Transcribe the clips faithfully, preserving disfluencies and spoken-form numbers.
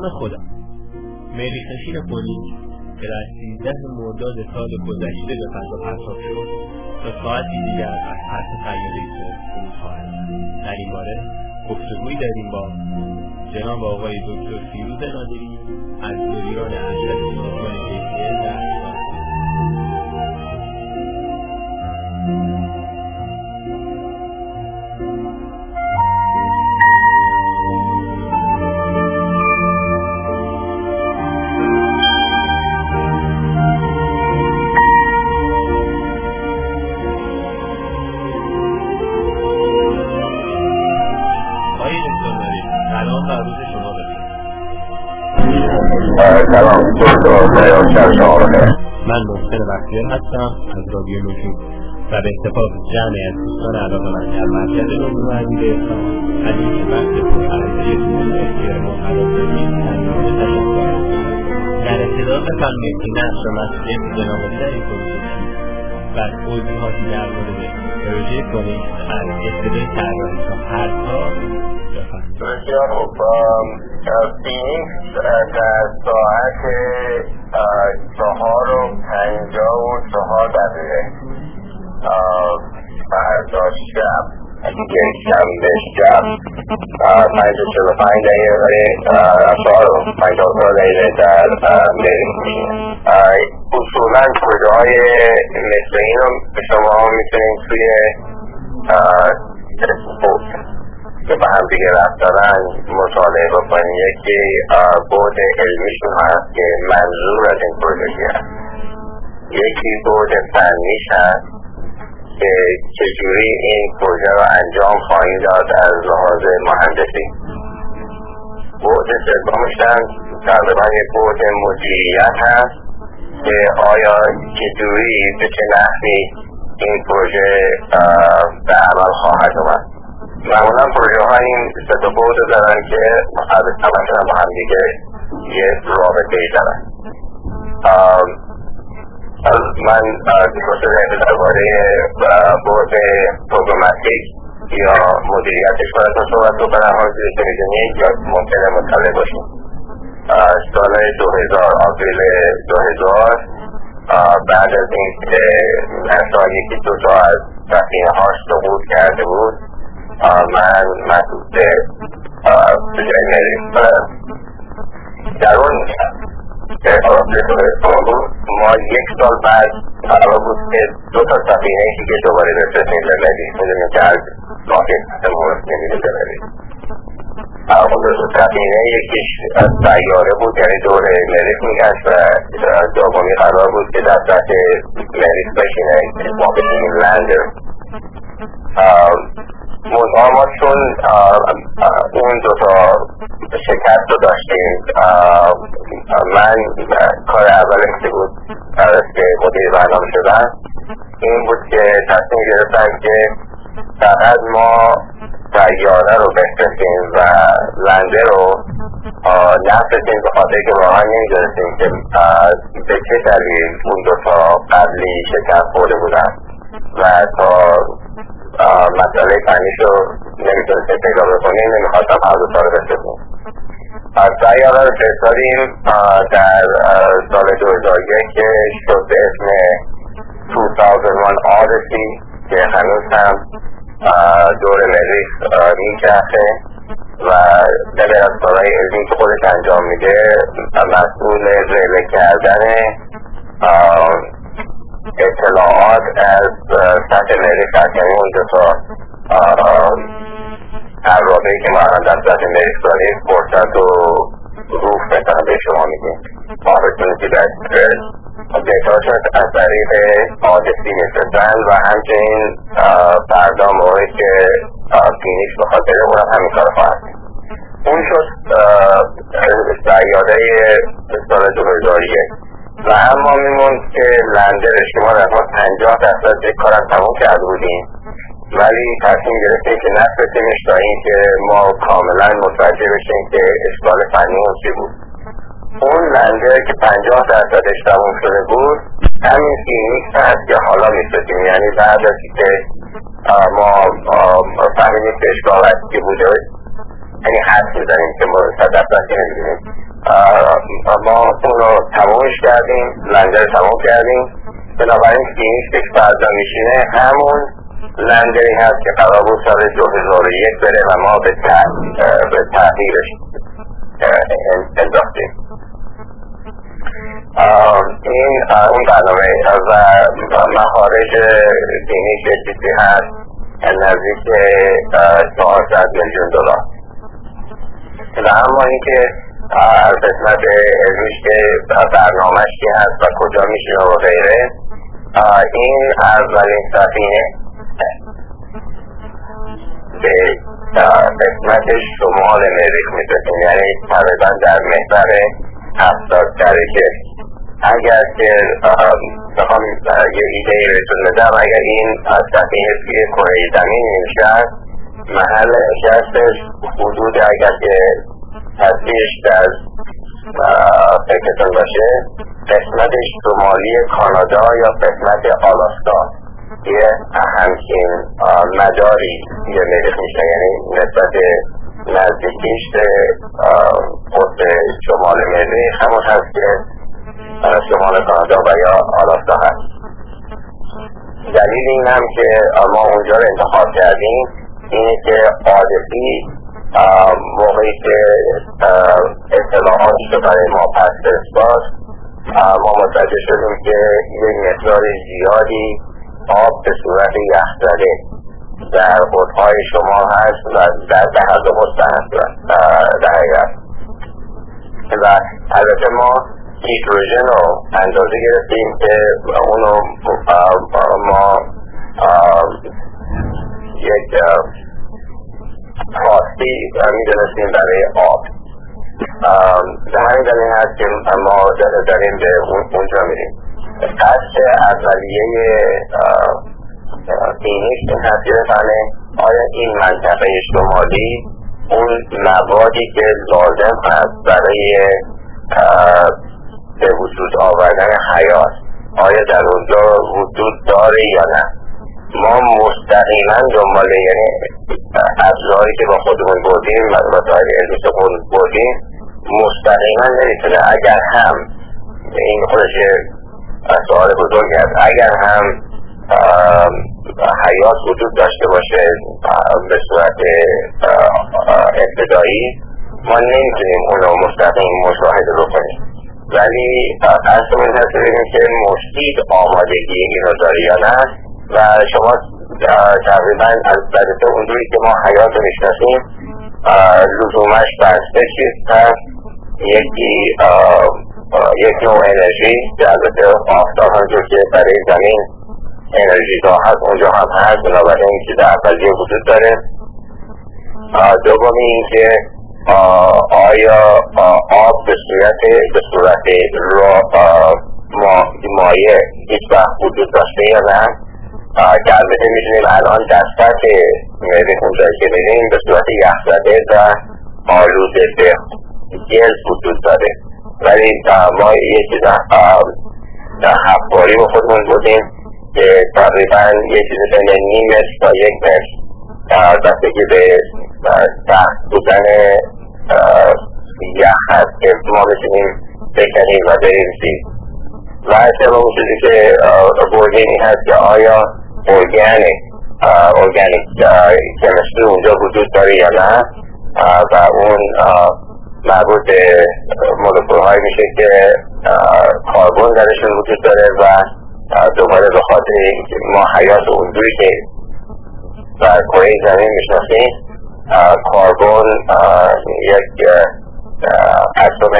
نام خدا. مریخ نشین فونیک که در سیزده مرداد سال گذشته به فضا پرتاب شد تا ساعتی دیگر از سطح سیاره خود فرود خواهد رفت. در این باره گفتگویی داریم با جناب آقای دکتر فیروز نادری از مدیران ارشد سازمان جی در سلام من محسن بختیار هستم از رادیو نجوم و به اتفاق جمعی از دوستان علاقه‌مند در مرکز علوم و ورزش اسلام از اینکه وقت پرارزشی مورد اختیار ما قرار دادید تشکر می‌کنم. در ابتدا بفرمایید که نقش مسئولیت جناب سری کنید و توضیحاتی در مورد پروژه کنید از ابتدای طراحی تا هر کار بفرمایید. بسیار خوب. فینیکس در ساعت چهار و پنجاه و چهار دقیقه فردا شب یک شنبه شب پنج و چهل و پنج دقیقه چهار و پنجاه و چهار دقیقه در مریخ میشینه. اصولا پروژه‌های مثل این رو شما میتونید توی تلسکوپ که به هم دیگه رفت دارن مطالعه بکنید. یکی بعد علمیشون هست که منظور از این پروژه هست، یکی بعد فنیش هست که چجوری این پروژه رو انجام خواهیم داد از لحاظ مهندسی. بعد سومش هم تقریبا یک بعد مدیریت هست که آیا چجوری به چه نحوی این پروژه به عمل خواهد اومد. معمولا پروژه ها این سه تا بعد دارن که همشون با هم دیگه یه رابطه ای دارن. من دیگه درباره بعد پروگراماتیک یا مدیریتش براتون صحبت رو برم حاضر که میدونید یا ممکنه مطلع باشیم. سال دو هزار آوریل دو هزار بعد از این که نسا یکی دو تا از سفینه هاش سقوط کرده بود، من مسئول به جای مریخ در اون ما یک سال بعد قرار بود که دو تا سفینه دیگه دوباره بفرستیم به مریخ. میدونیم که از راکت مورد نمیده به مریخ. اون دو تا سفینه یکیش از سیاره بود، یعنی دور مریخ میگشت، و دومی قرار بود که در سطح مریخ بشینه، ما بشینیم لندر. موضوع ما چون اون دوتا شکست رو داشتیم، من کار اولم که بود که مدیر برنامه شدن این بود که تصمیم گرفتن که فقط ما سیاره رو بفرستیم و لنده رو نفرستیم، به خاطر که واقعا نمی‌دونستیم که به چه دلیل اون دوتا قبلی شکست خورده بودن و تا مسئله فنیش رو نمیتونستیم پیدا بکنیم، نمیخواستم هر دو تا رو بفرستیم. سیاره رو فرستادیم در سال دو هزار و یک که شد به اسم دو هزار و یک آدیسی که هنوز هم دور مریخ میچرخه و در از کارهای علمی که خودش انجام میده مسئول ریله کردن اطلاعات از سطح مریخ هست. یعنی اون دو تا عرابه‌ای که ما الان در سطح مریخ داریم، فرصت و روح مثلا به شما میگیم، آپورتونیتی و استرس دیتاشون از طریق آدیسی میفرستن و همچنین فردا موقعی که فینیکس بخواد بره اونم همین کار خواهد. اون شد سیاره سال دو هزار و یک و اما میموند که لندرش که ما در ما پنجاه درصد یک کارم تموم کرده بودیم، ولی تصمیم گرفتیم که نفرستیمش تا این که ما کاملا متوجه بشیم که اشکال فنی اون چی بود. اون لندر که پنجاه درصدش تموم شده بود همین فینیکس هست که حالا میفرستیم، یعنی بعد از که ما فهمیدیم که اشکال هستی بوده، یعنی حد میزنیم که ما صد درصد که نمیدونیم کردیم، لنده رو تمام کردیم. بنابراین فینیش که فردا میشینه همون لندری هست که قرار بود سال دو هزار و یک بره و ما به تغییرش انداختیم. این اون برنامه و مخارج فینیش یه چیزی هست نزدیک چهارصد میلیون دلار. و اما اینکه قسمت علمیش که برنامه‌اش چی هست و کجا میشینه و غیره، این اولین سفینه به قسمت شمال مریخ میرسیم، یعنی تقریبا در محور هفتاد درجه. اگر که بخوام یه ایده ای بهتون بدم، اگر این سفینه توی کره زمین میشد، محل نشستش حدود اگر که تصویرش در فکرتون باشه قسمت شمالی کانادا یا قسمت آلاسکا یه همچین مداری یه مریخ میشه، یعنی نسبت نزدیکیش به قطب شمال مریخ همون هست که شمال کانادا و یا آلاسکا هست. دلیل این هم که ما اونجا رو انتخاب کردیم اینه که عادتی موقعی که اطلاعاتش رو برای ما پس فرستاد، ما متوجه شدیم که یک مقدار زیادی آب به صورت یخزده در قطب‌های شمال هست و در دهد و مستند در حقیقت. و البته ما هیدروژن رو اندازه گرفتیم که اونو ما یک خاصی میدونستیم برای آب. به همین دلیل هست که ما داریم به اونجا میریم. قصد اولیه فینیش این هست که بفهمه آیا این منطقه شمالی اون موادی که لازم هست برای به وجود آوردن حیات آیا در اونجا وجود داره یا نه. ما مستقیما دنبال یعنی ابزاری که با خودمون بردیم و وسایل علمی که خودمون بردیم مستقیما نمیتونه اگر هم این خودش سوال بزرگی است اگر هم حیات وجود داشته باشه به صورت ابتدایی ما نمیتونیم اونو مستقیم مشاهده بکنیم، ولی قصدمون هست ببینیم که مشکید آمادگی اینو داره یا نه. و شما تقریبا از بدته اونجوری که ما حیات رو میشناسیم لزومش بسته چیز هست، یکی یک نوع انرژی که البته آفتاب همجور که برای زمین انرژی داه هست اونجا هم هست، بنابراین این چیز اولیه وجود داره. دومی این که آیا آب به صورت به صورت مایع هیچ وقت وجود داشته یا نه، که البته میدونیم الان در سطح مریخ اونجایی که میریم به صورت یخزده و آلوده به گل وجود داره، ولی ما یه چیز هفتواری با خودمون بودیم که تقریبا یه چیز بین نیم متر تا یک متر بستگی به سخت بودن یخ هست که ما بتونیم بکنیم و بریم زیر. و سوم چیزی که بردیم این هست که آیا ارگانیک ارگانیک کمیستری اونجا وجود داره یا نه، و اون مربوط به مولکول هایی میشه که کاربن درشون وجود داره و دوباره به خاطر ما حیات اونجوری که در کره زمین میشناسیم کاربن یک اتم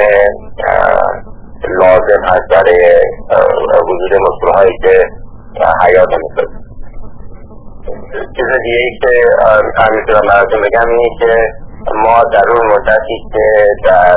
لازم هست برای وجود مولکول هایی که حیات میسازه. چیز دیگه ای که هم میتونم براتون بگم اینه که ما در اون مدتی که در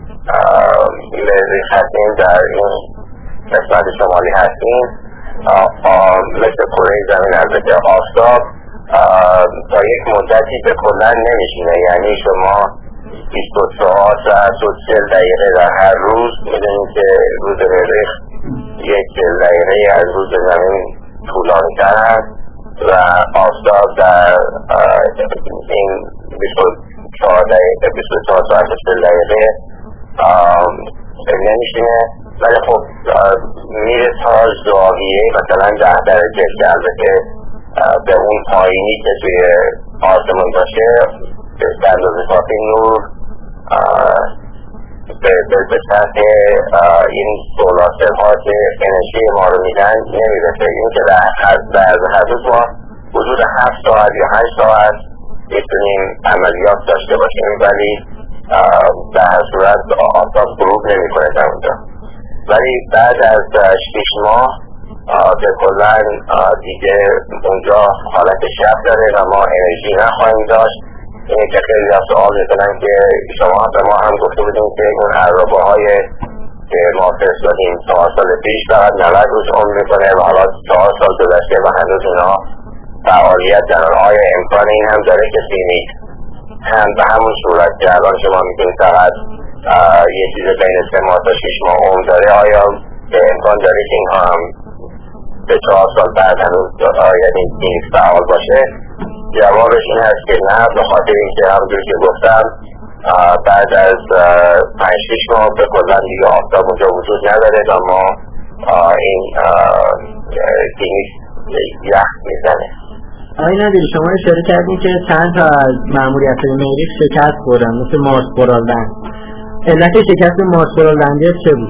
مریخ هستیم در این قسمت شمالی هستیم مثل کره زمین البته آفتاب تا یک مدتی به کلا نمیشینه، یعنی شما بیست و چهار ساعت و چهل دقیقه در هر روز میدونید که روز مریخ یک چهل دقیقه از روز زمین طولانی تر هست و آفتاب در این بیست و چهار دقیقه بیست و چهار ساعت و چهل دقیقه نمیشینه ولی خب میره تا زاویه مثلا ده درجه که البته به اون پایینی که توی آسمون باشه به اندازه کافی نور به سطح این سولارسل ها که انرژی ما رو میدن نمیرسه. این که در هر روز ما حدود هفت ساعت یا هشت ساعت میتونیم عملیات داشته باشیم، ولی در هر صورت آفتاب غروب نمی کنه در اونجا. ولی بعد از شش ماه به کلن دیگه اونجا حالت شب داره و ما انرژی نخواهیم داشت. اینه که خیلی از سوال میکنن که شما به ما هم گفته بودیم که اون عرابه های که ما فرستادیم چهار سال پیش فقط نود روز عمر میکنه و حالا چهار سال گذشته و هنوز اینا فعالیت دارن. آیا امکان این هم داره که سینیک هم به همون صورت که الان شما میتونید فقط یه چیز بین سه ماه تا شش ماه عمر داره، آیا امکان داره که اینها هم به چهار سال بعد هنوز یعنی این فعال باشه؟ جوابش این هست که نه، به خاطر اینکه همونجور که گفتم بعد از پنج شش ماه به کلن دیگه آفتاب اونجا وجود نداره و ما این سینیک یخ میزنه. آقای ندیری شما اشاره کردین که چند تا از مأموریت مریخ شکست خوردن مثل مارس برالدن. علت شکست مارس برالدنده چه بود؟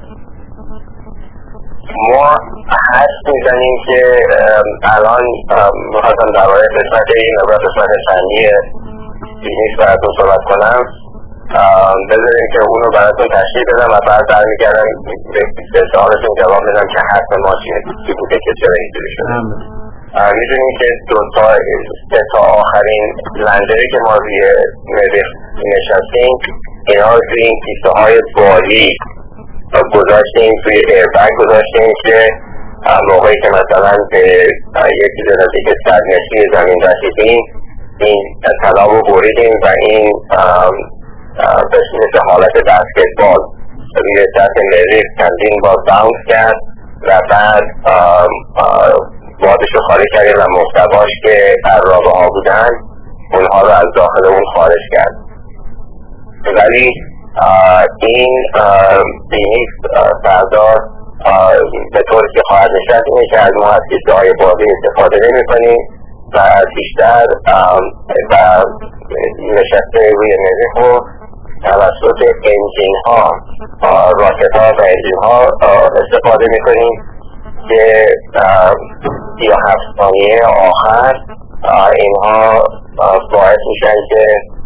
ما حس میزنیم که الان میخواستم درباره قسمت این و قسمت فنی فیزیک براتون صحبت کنم، بذاریم که اونو براتون تشریح بدم و بعد برمیگردم به سوالتون جواب بدم که حس ما چی بوده که چرا اینجوری شده. میدونیم که دو تا سه تا آخرین لندری که ما روی مریخ نشستیم اینا رو توی این کیسه های بالی گذاشتیم، توی ایربگ گذاشتیم که موقعی که مثلا به یک چیز نزدیک صد متری زمین رسیدیم این طلا رو بریدیم و این به مثل حالت بسکتبال روی سطح مریخ چندین بار باونس کرد و بعد بادش رو خارج کردیم و محتواش که عرابه ها بودن اونها رو از داخل اون خارج کرد. ولی این سینیک فردا به طوری که خواهد نشست اینه که از ما از کیسه های بادی استفاده نمی کنیم و بیشتر و نشسته روی مریخ رو توسط انجین ها راکت ها و انجین ها استفاده می کنیم که سی و هفت ثانیه آخر اینها باعث میشن که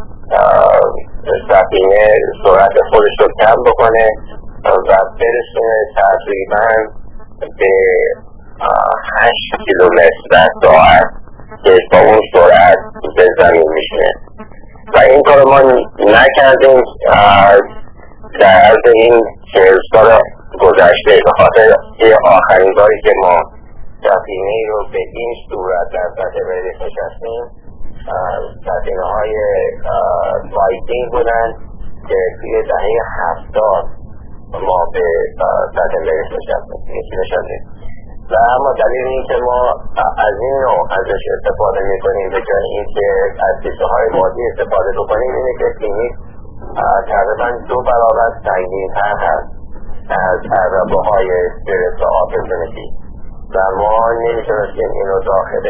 سفینه سرعت خودش رو کم بکنه و برسونه تقریبا به هشت کیلومتر در ساعت که با اون سرعت به زمین میشه و این کار ما نکردیم در عرض این چهل سال گذشته. به خاطر آخرین باری که ما سفینه رو به این صورت در سطح مریخ نشستیم سفینه های وایکینگ بودن که توی دهه هفتاد ما به سطح مریخ نشستیم و اما دلیل این که ما از این نوع ازش استفاده میکنیم به جای این که از کیسه های بادی استفاده بکنیم اینه که سینیک تقریبا دو برابر سنگین‌تر هست از عرابه های سپیریت و آپورتونیتی و ما نمیتونستیم اینو داخل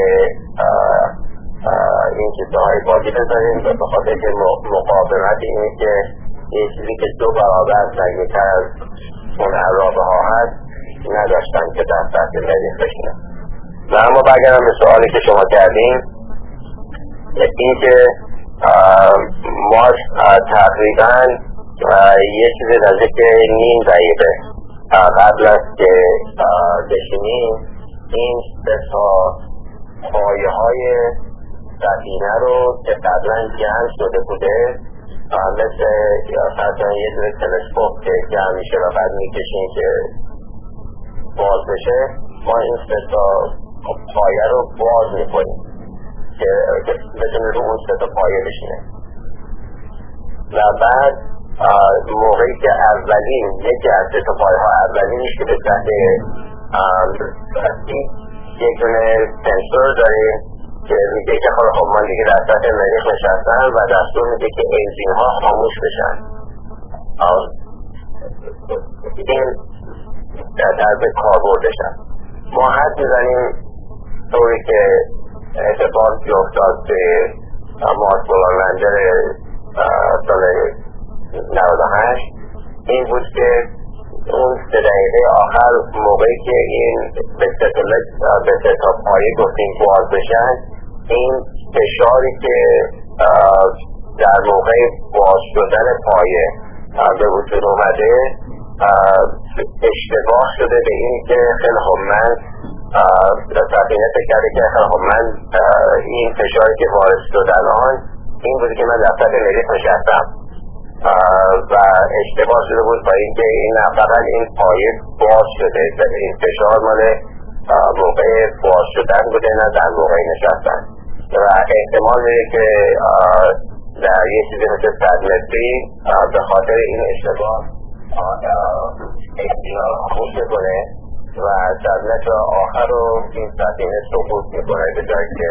این کیسه های بادی بذاریم و به خاطر که مقاومت اینه که یه چیزی که دو برابر سنگین‌تر از اون عرابه ها هست نداشتن که در سطح مریخ بشینن. و اما برگردم به سوالی که شما کردیم، این که ما تقریبا یه چیز نزدیک نیم دقیقه قبل از که بشینیم این سه تا پایه های سفینه رو که قبلا جمع شده بوده مثل فرضاً یه دونه تلسکوپ که جمع میشه و بعد میکشیم که باز بشه، ما این سه تا پایه رو باز میکنیم که بتونه رو اون سه تا پایه بشینه و بعد موقعی که اولین یکی از سه تا پایه ها اولینش که به سطح یک دونه سنسور داریم که میگه که خب من دیگه در سطح مریخ نشستم و دستور میگه که انجین ها خاموش بشن. این در طرز کاربردشن. ما حد میزنیم طوری که اتفاق که افتاد به مارس بولارلندر سال نود و هشت این بود که اون سه دقیقه آخر موقعی که این به سه تا پایه گفتیم باز بشن، این فشاری که در موقع باز شدن پایه به وجود اومده اشتباه شده به این که خیلی خب من سفینه فکر کرده که خیلی خب من این فشاری که وارد شد الان این بوده که من در سطح مریخ نشستم و اشتباه شده بود با این که این فقط این پایه باز شده، این فشار مال موقع باز شدن بوده نه در موقع نشستن و احتمال میره که در یه چیزی مثل صد متری به خاطر این اشتباه احتمال خوش بکنه و صد متر آخر رو این سفینه سقوط میکنه به جایی که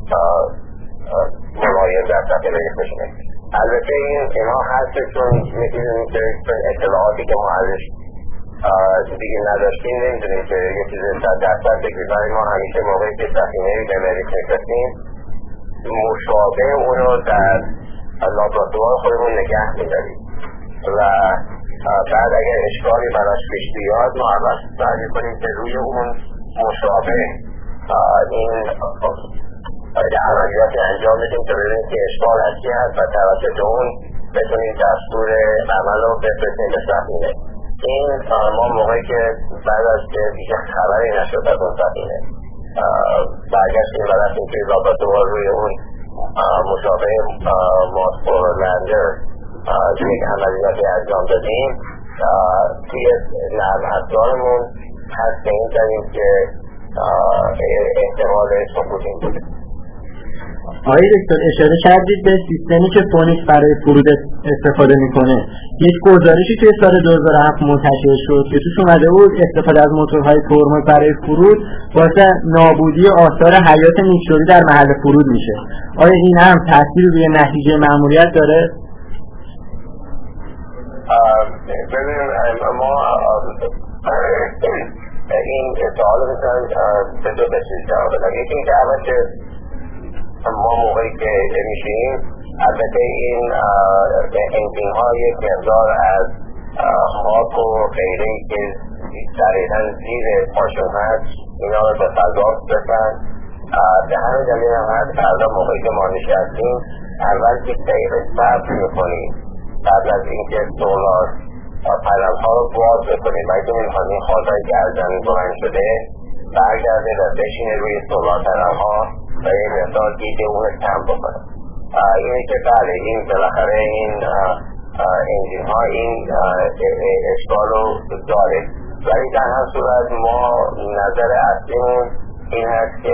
ملایم در سطح مریخ بشونه. البته این اینا هست چون میتونیم که اطلاعاتی که ما ازش دیگه نداشتیم نمیدونیم که یه چیز صد درصد بگیم، برای ما همیشه موقعی که سفینه به مریخ میفرستیم مشابه اون رو در لابراتوار خودمون نگه میداریم و بعد اگر اشکالی براش پیش بیاد ما اول سعی میکنیم که روی اون مشابه این عملیاتی انجام بدیم که ببینیم که اشکال هستی هست و توسط اون بتونیم دستور عمل رو بفرستیم به سفینه. این ما موقعی که بعد از که دیگه خبری نشد از اون سفینه برگشتیم و رفتیم توی لابراتوار روی اون مشابه مارس بولارلندر یک عملیاتی انجام دادیم توی نرم افزارمون هست که این داریم که احتمال سقوط این بوده. آقای دکتر اشاره کردید به سیستمی که فونیکس برای فرود استفاده میکنه. یک گزارشی توی سال دو هزار و هفت منتشر شد که توش اومده بود استفاده از موتورهای ترمز برای فرود واسه نابودی آثار حیات نیکشوری در محل فرود میشه. آیا این هم تاثیر روی نتیجه مأموریت داره؟ ببینیم ما این سوال میتونم به دو بسید جواب بدم. یکی این که اول که ما موقعی که میشیم البته این انجین ها یک مقدار از خاک و غیره که دقیقا زیر پاشون هست اینا رو به فضا بسن. به همین دلیل هم هست فردا موقعی که ما نشستیم اول یک دقیقه صبر میکنیم قبل از اینکه سولار پنل ها رو باز بکنیم و اینکه میخواد این خواهدهایی که از زمین بلند شده برگرده و بشینه روی سولار پنل ها و یه مقدار دیگه اون کم بکنه. اینه که بله این بالاخره این انجین ها این اشکال رو داره، ولی در هر صورت ما نظر اصلیمون این هست که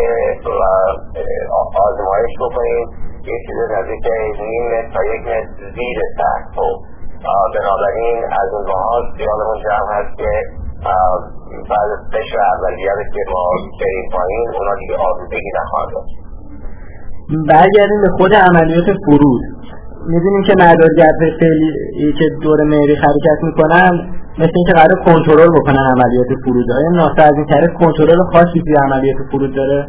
آزمایش بکنیم یه چیز نزدیک نیم متر تا یک متر زیر سطح و بنابراین از اون لحاظ خیالمون جمع هست که بعد از قشر اولیه که ما بریم پایین اونا دیگه آلودگی نخواهد داشت. برگردیم به خود عملیات فرود. می‌دونیم که مدارگرد فعلی که دور مریخ حرکت میکنن مثل اینکه قرار کنترل بکنن عملیات فرود. آیا ناسا از این طریق کنترل خاصی توی عملیات فرود داره؟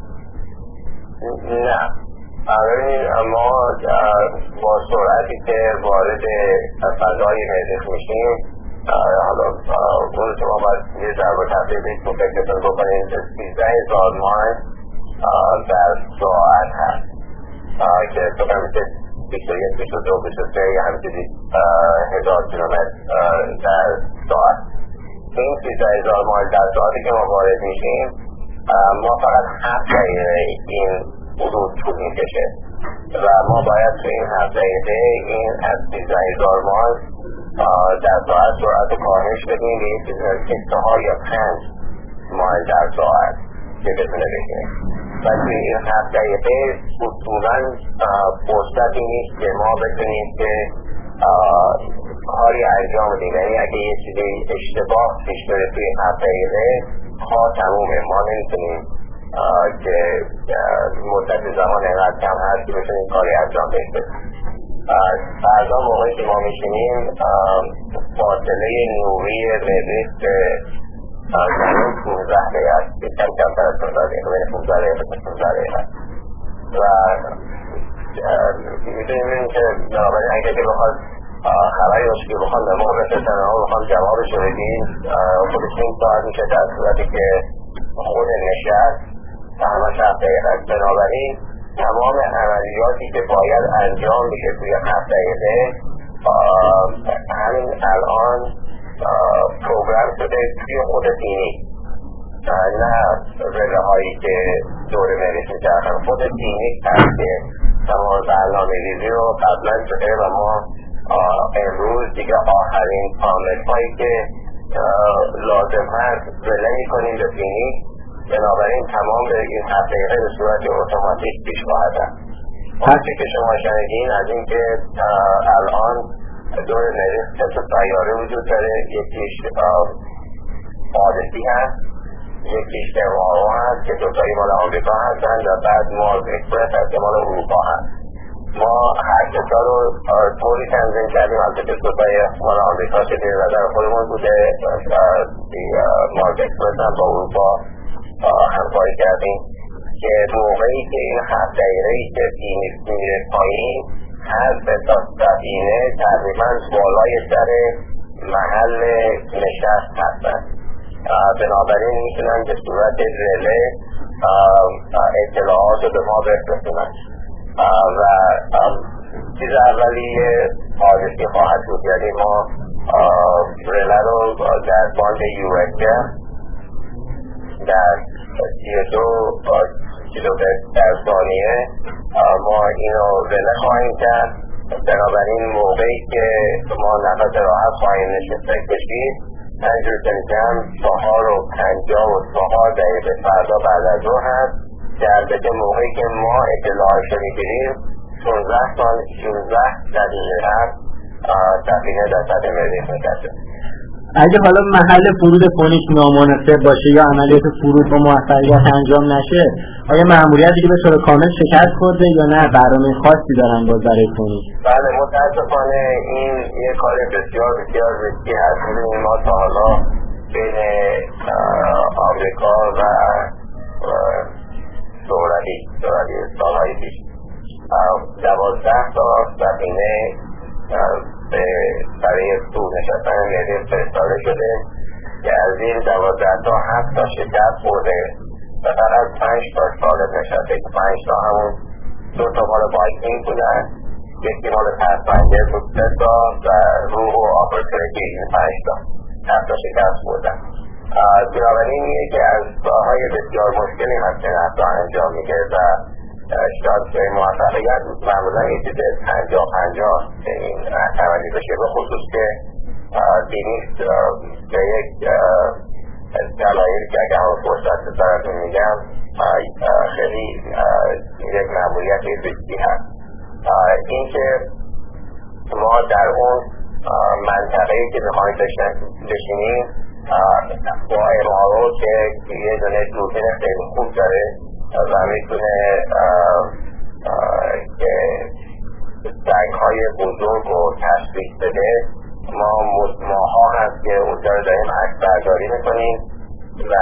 نه. ما با سرعتی که وارد فضای مریخ میشیم حالا اون شما باید یه ضرب و تفریح بیت رو فکرتون بکنید سیزده هزار مایل در ساعت هست که تو همیشه بیست و یک، بیست و دو، بیست و سه یا همیشه هزار کیلومتر در ساعت. این سیزده هزار مایل در ساعتی که ما وارد میشیم ما فقط هفت دقیقه این حدود طول میکشه و ما باید تو این هفت دقیقه این از سیزده هزار مایل در ساعت سرعت کاهش بدیم به این چیزی از چهار یا پنج مایل در ساعت که بتونه بگیره و توی این هفت دقیقه اصولا فرصتی نیست که ما بتونیم که کاری انجام بدیم. یعنی اگه یه چیزی اشتباه پیش بره توی هفت دقیقه کار تمومه، ما نمیتونیم که مدت زمان اینقدر کم هست که بتونیم کاری انجام بدیم. فردا موقعی که ما میشینیم فاصله نوری مریخ به زمین پونزده دقیقه است، کم کمتر از پونزده دقیقه، بین پونزده دقیقه تا پونزده دقیقه و میتونیم که بنابراین اگه که بخواد خبری باشه که بخواد به ما بفرستن ها بخواد جوابش رو بدیم خودش این ساعت میشه در صورتی که خود نشست همه هفت دقیقه است. بنابراین تمام عملیاتی که باید انجام میشه توی هفت دقیقه همین الان پروگرام شده توی خود دینی، نه رله هایی که دور مریض میچرخن. خود دینی هست که تمام برنامه ریزی رو قبلا شده و ما امروز دیگه آخرین پامت هایی که لازم هست رله میکنیم به دینی. بنابراین تمام به این هفت دقیقه به صورت اتوماتیک پیش خواهد رفت. وقتی که شما شنیدین از این که الان دور مریض سه سیاره وجود داره، یکیش آدسی هست، یکیش دمارو هست که دوتایی مال آمریکا هستند و بعد مارک اکسپرس هست که مال اروپا هست. ما هر کتا رو طوری تنظیم کردیم البته که دوتایی مال آمریکا که دیر نظر خودمون بوده، مارک اکسپرس هم با اروپا همکاری کردیم که موقعی که این هفت دقیقه‌ای که میره پایین هر به تا سفینه تقریبا بالای سر محل نشست هستن. بنابراین میتونن به صورت رله اطلاعات رو به ما برسونن و چیز اولی حادثی خواهد بود. یعنی ما رله رو در باند یو اس در سی و دو کیلومتر در ثانیه ما اینو رله خواهیم کرد. بنابراین موقعی که ما نفس راحت خواهیم نشسته کشید پنجور تلگرم چهار و پنجاه و چهار دقیقه فردا بعد از ظهر هست. در بجه موقعی که ما اطلاعش رو میگیریم شانزده سال شانزده دقیقه هست سفینه در سطح مریخ میکرده. اگه حالا محل فرود فونیک نامناسب باشه یا عملیات فرود با موفقیت انجام نشه، آیا مأموریت دیگه به طور کامل شکست خورده یا نه برنامه خاصی دارن باز برای فونیک؟ بله متاسفانه این یه کار بسیار بسیار ریسکی هست. ببینید ما تا حالا بین آمریکا و دولتی دولتی سالهای پیش دوازده تا سفینه برای فرود نشستن مریخ فرستاده شده که از این دوازده تا هفت تا شکست خورده و فقط پنج تا سالم نشسته که پنج تا همون دو تا مال بایکینگ بودن، یکی مال پسفندر بود سه تا و روح و آپورتونیتی این پنج تا هفت تا شکست خوردن. بنابراین یکی از راههای بسیار مشکلی هست که نفتا انجام میگه و شاید به موفقیت معمولا یه چیز پنجاه پنجاه این عملی بشه، به خصوص که دینیست به یک دلایل که اگه همون فرصت براتون میگم خیلی یک معمولیت ریسکی هست. این که ما در اون منطقه‌ای که میخوایم بشینیم با امارو که یه دونه دوربین خیلی خوب داره و میتونه که سنگ‌های بزرگ رو تشخیص بده، ما ماها هست که اونجا رو داریم عکس برداری میکنیم و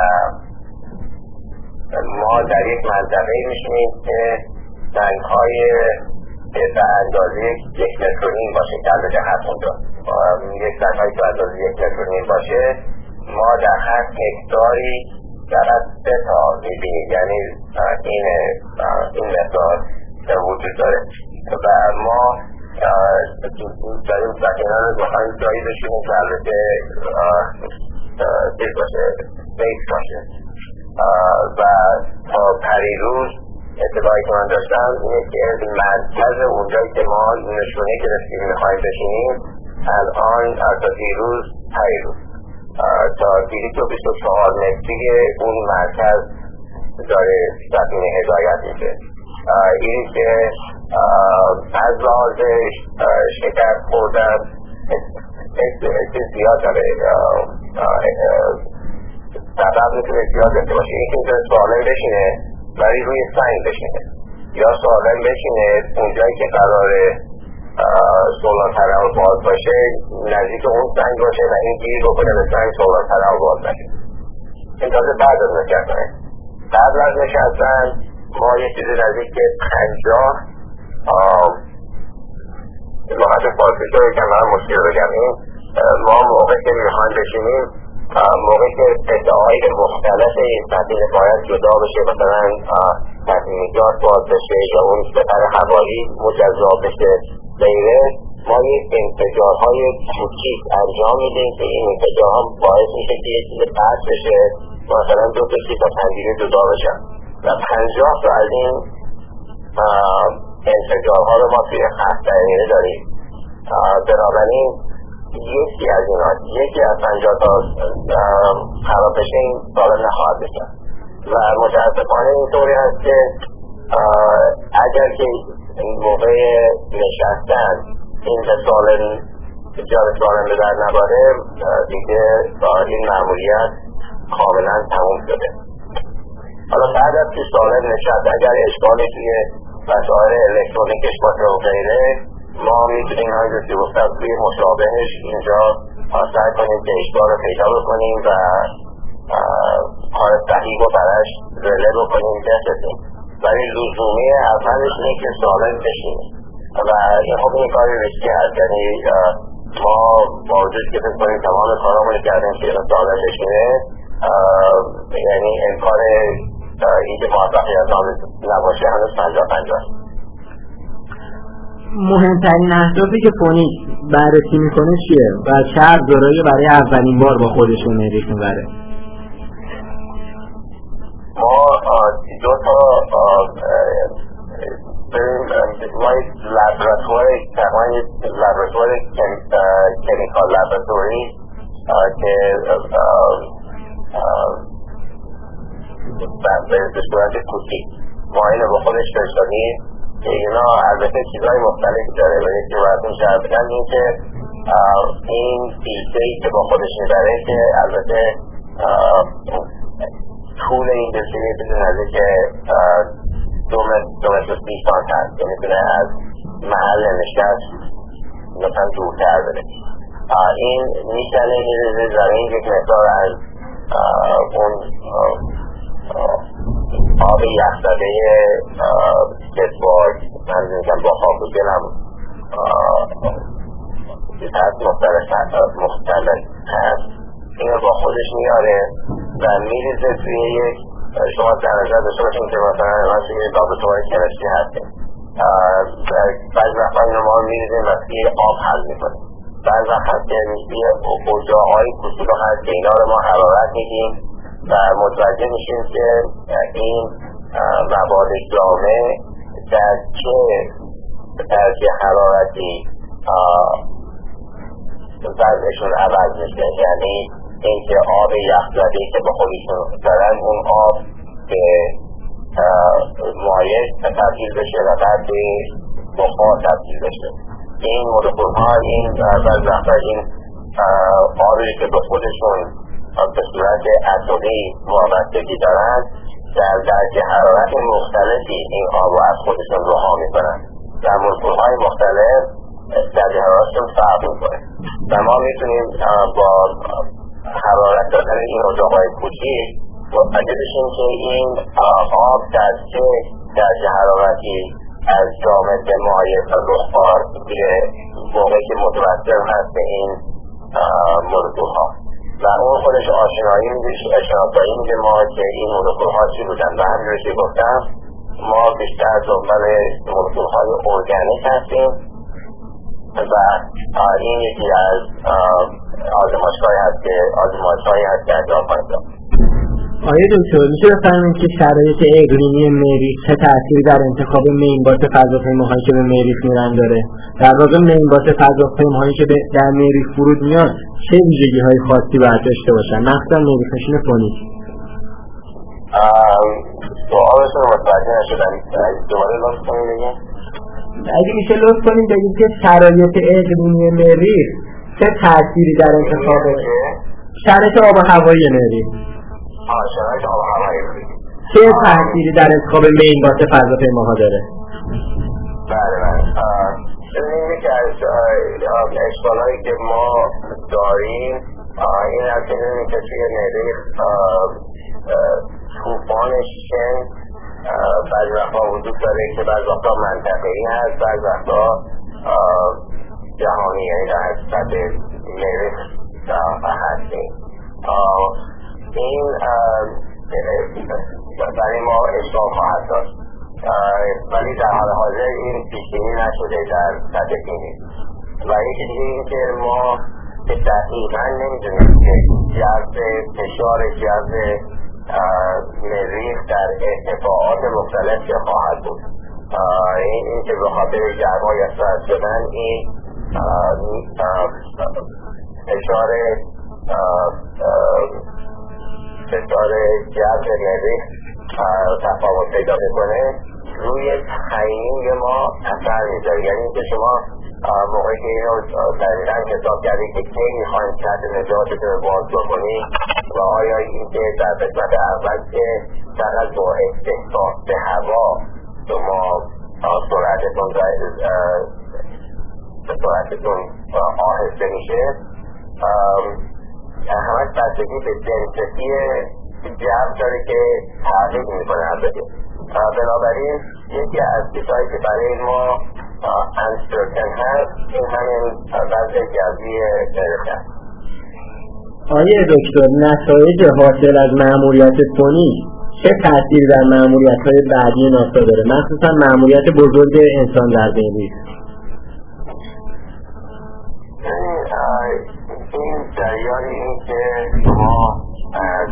ما در یک منطقه‌ای میشینیم که سنگ‌های به اندازه یک متر و نیم باشه که البته هست اونجا یک سنگ‌هایی که اندازه یک متر و نیم باشه. ما در هر هکتاری فقط سه تا میبینیم، یعنی این این مقدار وجود داره و ما داریم سکنه رو بخواهیم جایی بشینیم که البته چیز باشه بیت باشه و تا پریروز اطلاعی که من داشتم اینه که مرکز اونجایی که ما نشونه گرفتیم میخواهیم بشینیم الان تا دیروز پریروز تا دیروز و بیست و چهار متری اون مرکز داره سفینه هدایت میشه. اینی که از لحاظ شکست خوردن چیز زیاد داره، سبب میتونه زیاد داشته باشه. این که میتونه سالم بشینه ولی روی سنگ بشینه یا سالم بشینه اونجایی که قراره سولار پنل باز باشه نزدیک اون سنگ باشه و این گیر بکنه به سنگ سولار پنل باز باشه. این تازه بعد از نشستن. قبل از نشستن ما یه چیزی نزدیک که پنجاه لغت فارسی شده که من مشکل بگم این ما موقع که میخوایم بشینیم موقع که ادعای مختلف این تحصیل باید جدا بشه مثلا تصمیمات باز بشه یا اون سفر هوایی مجزا بشه غیره ما یک انفجارهای کوچیک انجام میدیم که این انفجارها باعث میشه که یه چیز پس بشه مثلا دو تا کیف پنجره جدا بشن و پنجاه تا از این انفجارها رو ما توی خط دقیقه داریم. بنابراین یکی از اینا یکی از پنجاه تا خراب بشه این سالم نخواهد بشه و متاسفانه اینطوری هست که اگر که این موقع نشستن این به سالم جار سالم به در نباره دیگه این معمولیت کاملا تموم شده. حالا بعد از که سالم نشست اگر اشکالی توی وسایل الکترونیکش باشه و غیره ما میتونیم همینجور که گفتم توی مشابهش اینجا سعی کنیم که اشکال رو پیدا بکنیم و کار صحیح رو براش رله بکنیم بسازیم ولی لزومی اولش اینه که سالم بشیم و این خب این کاری ریسکی هست. یعنی ما با وجود که فکر کنیم تمام کارامون کردیم که سالم بشینه یعنی امکان اینکه موفقیت نباشه هنوز پنجاه پنجاه. مهمترین اهدافی که فونیکس بررسی میکنه چیه و چه ابزارهایی برای اولین بار با خودشون مریخ میبره؟ ما دو تا ما یک لابراتوار تمام لابراتوار کمیکال لابراتوری که به صورت کوچیک ما اینو با خودش فرستادیم که اینا البته چیزهای مختلفی داره و یکی براتون شرح بدم این که این فیلتری که با خودش میبره که البته طول این دستگیری بدون ازه که دو متر و سی سانت هست که میتونه از محل نشست مثلا دورتر بره. این میشنه میرزه زمین یک مقدار از اون آب یخزده کتبار من میگم با خواب و گلم هست مختلف مختلف هست این رو با خودش میاره و میریزه توی یک شما در نظر داشته باشیم که مثلا من توی یک لابراتوار کمیستری هستیم بعض وقتا اینو ما میریزیم و توی آب حل میکنیم بعض وقت هست که توی اجاقهای کوچولو هست که اینا رو ما حرارت میدیم و متوجه میشیم که این مواد جامع در چه درجه حرارتی وضعشون عوض میشه یعنی اینکه آب یخزده که با خودشون دارن اون آب به مایع تبدیل بشه و بعد به بخار تبدیل بشه. این مولکول ها این بعض وقتا این آبی که به خودشون به صورت اتمی وابستگی دارن در درجه حرارت مختلفی این آب رو از خودشون رها میکنن و مولکول های مختلف درجه حرارتشون فرق میکنه و ما میتونیم با حرارت دادن این اجاقهای کوچیک متوجه بشیم که این آب در چه درجه حرارتی از جامد به مایع و بخار به موقعی که متوسل هست به این مولکول ها و اون خودش آشنایی میده اشناسایی میده ما که این مولکول ها چی بودن و همینجوری که گفتم ما بیشتر دنبال مولکول های ارگانیک هستیم و این یکی از آزمایش‌هایی هست که آزمایش‌هایی هست که انجام کنیم. آیا دکتر میشه بفرمایید که شرایط اقلیمی مریخ چه تأثیری در انتخاب مینبات فضاپیماهایی که به مریخ میرن داره؟ در واقع مینبات فضاپیماهایی که در مریخ فرود میان چه ویژگی‌های خاصی باید داشته باشن؟ مخصوصا مریخ‌نشین فونیکس. سوالتون متوجه نشدم. دوباره لطف کنید بگید. اگه میشه لطف کنید بگید که شرایط اقلیمی مریخ چه تأثیری در انتخاب شرایط آب و هوایی مریخ آه شرایط آب و هوایی مریخ چه تأثیری در انتخاب مینبات فضاپیماها داره؟ بله بله این یکی از اشکالایی که ما داریم این هست که توی مریخ طوفان شن بعضی وقتا وجود داره که بعضی وقتا منطقه‌ای هست، بعضی وقتا جهانی، یعنی در حسبت مریخ هستیم. این برای ما اشکال خواهد داشت، ولی در حال حاضر این پیش‌بینی نشده در سطح تیمی. و یکی دیگه این که ما به دقیقا نمیدونیم که جذب فشار جذب مریخ در ارتفاعات مختلف که خواهد بود. این که به خاطر گرمای اصلاح شدن این فشار فشار جذب مریخ تفاوت پیدا میکنه، روی تایمینگ ما اثر میذاره. یعنی که شما موقعی که اینو دقیقا حساب کردی که کی میخواین سطح نجاتت رو باز بکنی و آیا این که در قسمت اول که فقط با استحقاق به هوا شما سرعتتون سرعتتون آهسته میشه، همش بستگی به دنسیتی جذب داره که تغییر میکنه. البته بنابراین یکی از چیزهایی که برای ما uncertain هست این همین وضع جذبی مریخ است. آیا دکتر نتایج حاصل از مأموریت فونی چه تأثیری در مأموریت‌های بعدی ناسا داره، مخصوصا مأموریت بزرگ انسان در مریخ؟ این جریان این که شما از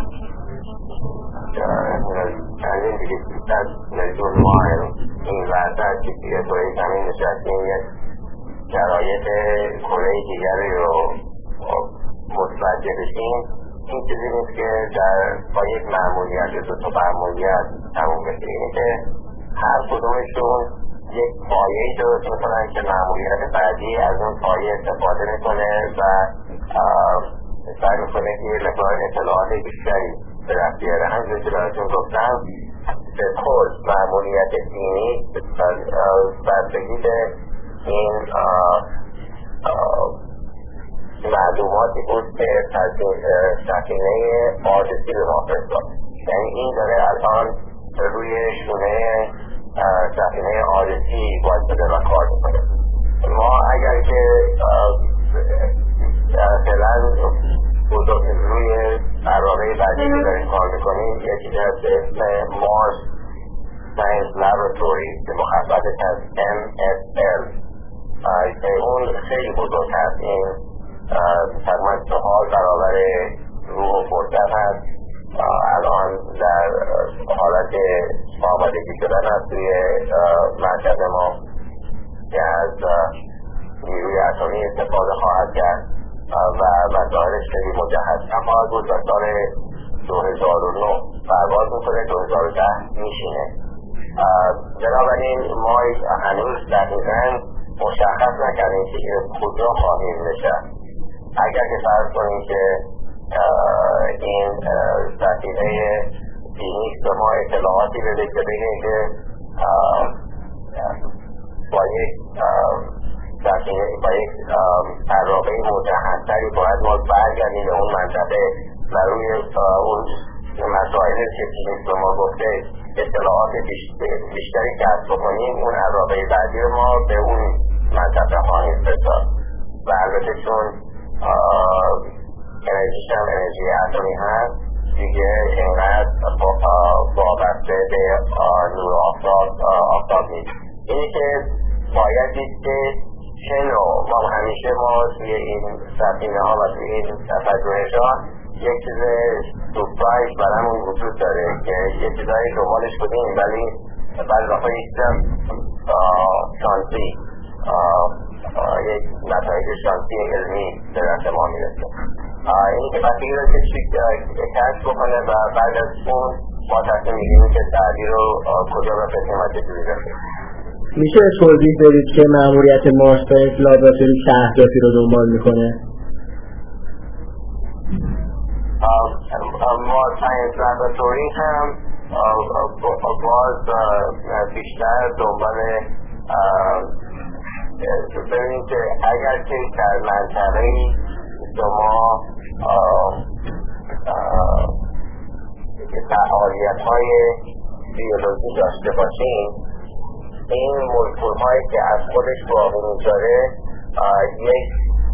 چندین دیگه از میلیون ماه این وردن که دیگه توی زمین نشستیم یک شرایط کره دیگری رو متوجه بشیم، این چیزی نیست که در با یک معمولیت دو تا معمولیت تموم بشه. اینه که هر کدومشون یک پایه‌ای درست میکنن که معمولیت بعدی از اون پایه استفاده میکنه و سعی میکنه که یه مقدار اطلاعات بیشتری به دست بیاره. همینجور که براتون گفتم به کل معمولیت دینی بستگی به این معلوماتی بود که سفینه آدسی به ما فرستاد. یعنی این داره الان روی شونه سفینه آدسی باید بده و کار میکنه. ما اگر که فعلا بزرگ روی برنامه بعدی که داریم کار میکنیم یکی هست به اسم مارس ساینس لابراتوری که مخففش از ام اس ال که اون خیلی بزرگ هست. این تقریبا چهار برابر روح و فرصت هست. الان در حالت آمادگی شدن هست توی مرکز ما که از نیروی اتمی استفاده خواهد کرد و مسائلش خیلی مجهز خواهد بود و سال دو هزار و نه پرواز میکنه، دو هزار و ده میشینه. بنابراین ما هنوز دقیقا مشخص نکردیم که کجا خواهیم نشست. اگر که فرض کنیم که این سفینه فینیکس به ما اطلاعاتی بده که بگه که با یک سفینه با یک عراقه مجهزتری باید ما برگردیم به اون منطقه و روی اون مسائل که فینیکس به ما گفته اطلاعات بیشتری کسب بکنیم، اون عراقه بعدی ما به اون منطقه خواهیم فرستاد. و البته چون انرژیش هم انرژی اتمی هست دیگه اینقدر وابسته به نور آفتاب نیست. اینه که باید دید که چه نوع ما همیشه ما توی این سفینه ها و توی این پژوهش ها یک چیز سورپرایز برامون وجود داره که یک چیزایی دنبالش بودیم ولی بعضی وقتا یک چیز شانسی یک نتایج شانسی علمی به دست ما میرسه. اینی که بستگی داره که چی کشف بکنه و بعد از اون ما تصمیم میگیریم که سعدی رو کجا بفرستیم و چه چیزی بفرستیم. میشه توضیح بدید که مأموریت مارس ساینس لابراتوری چه اهدافی رو دنبال میکنه؟ مارس ساینس لابراتوری هم باز بیشتر دنبال ببینید که اگر که در منطقه‌ای شما فعالیت های بیولوژی داشته باشیم، این مولکول هایی که از خودش باقی میذاره یک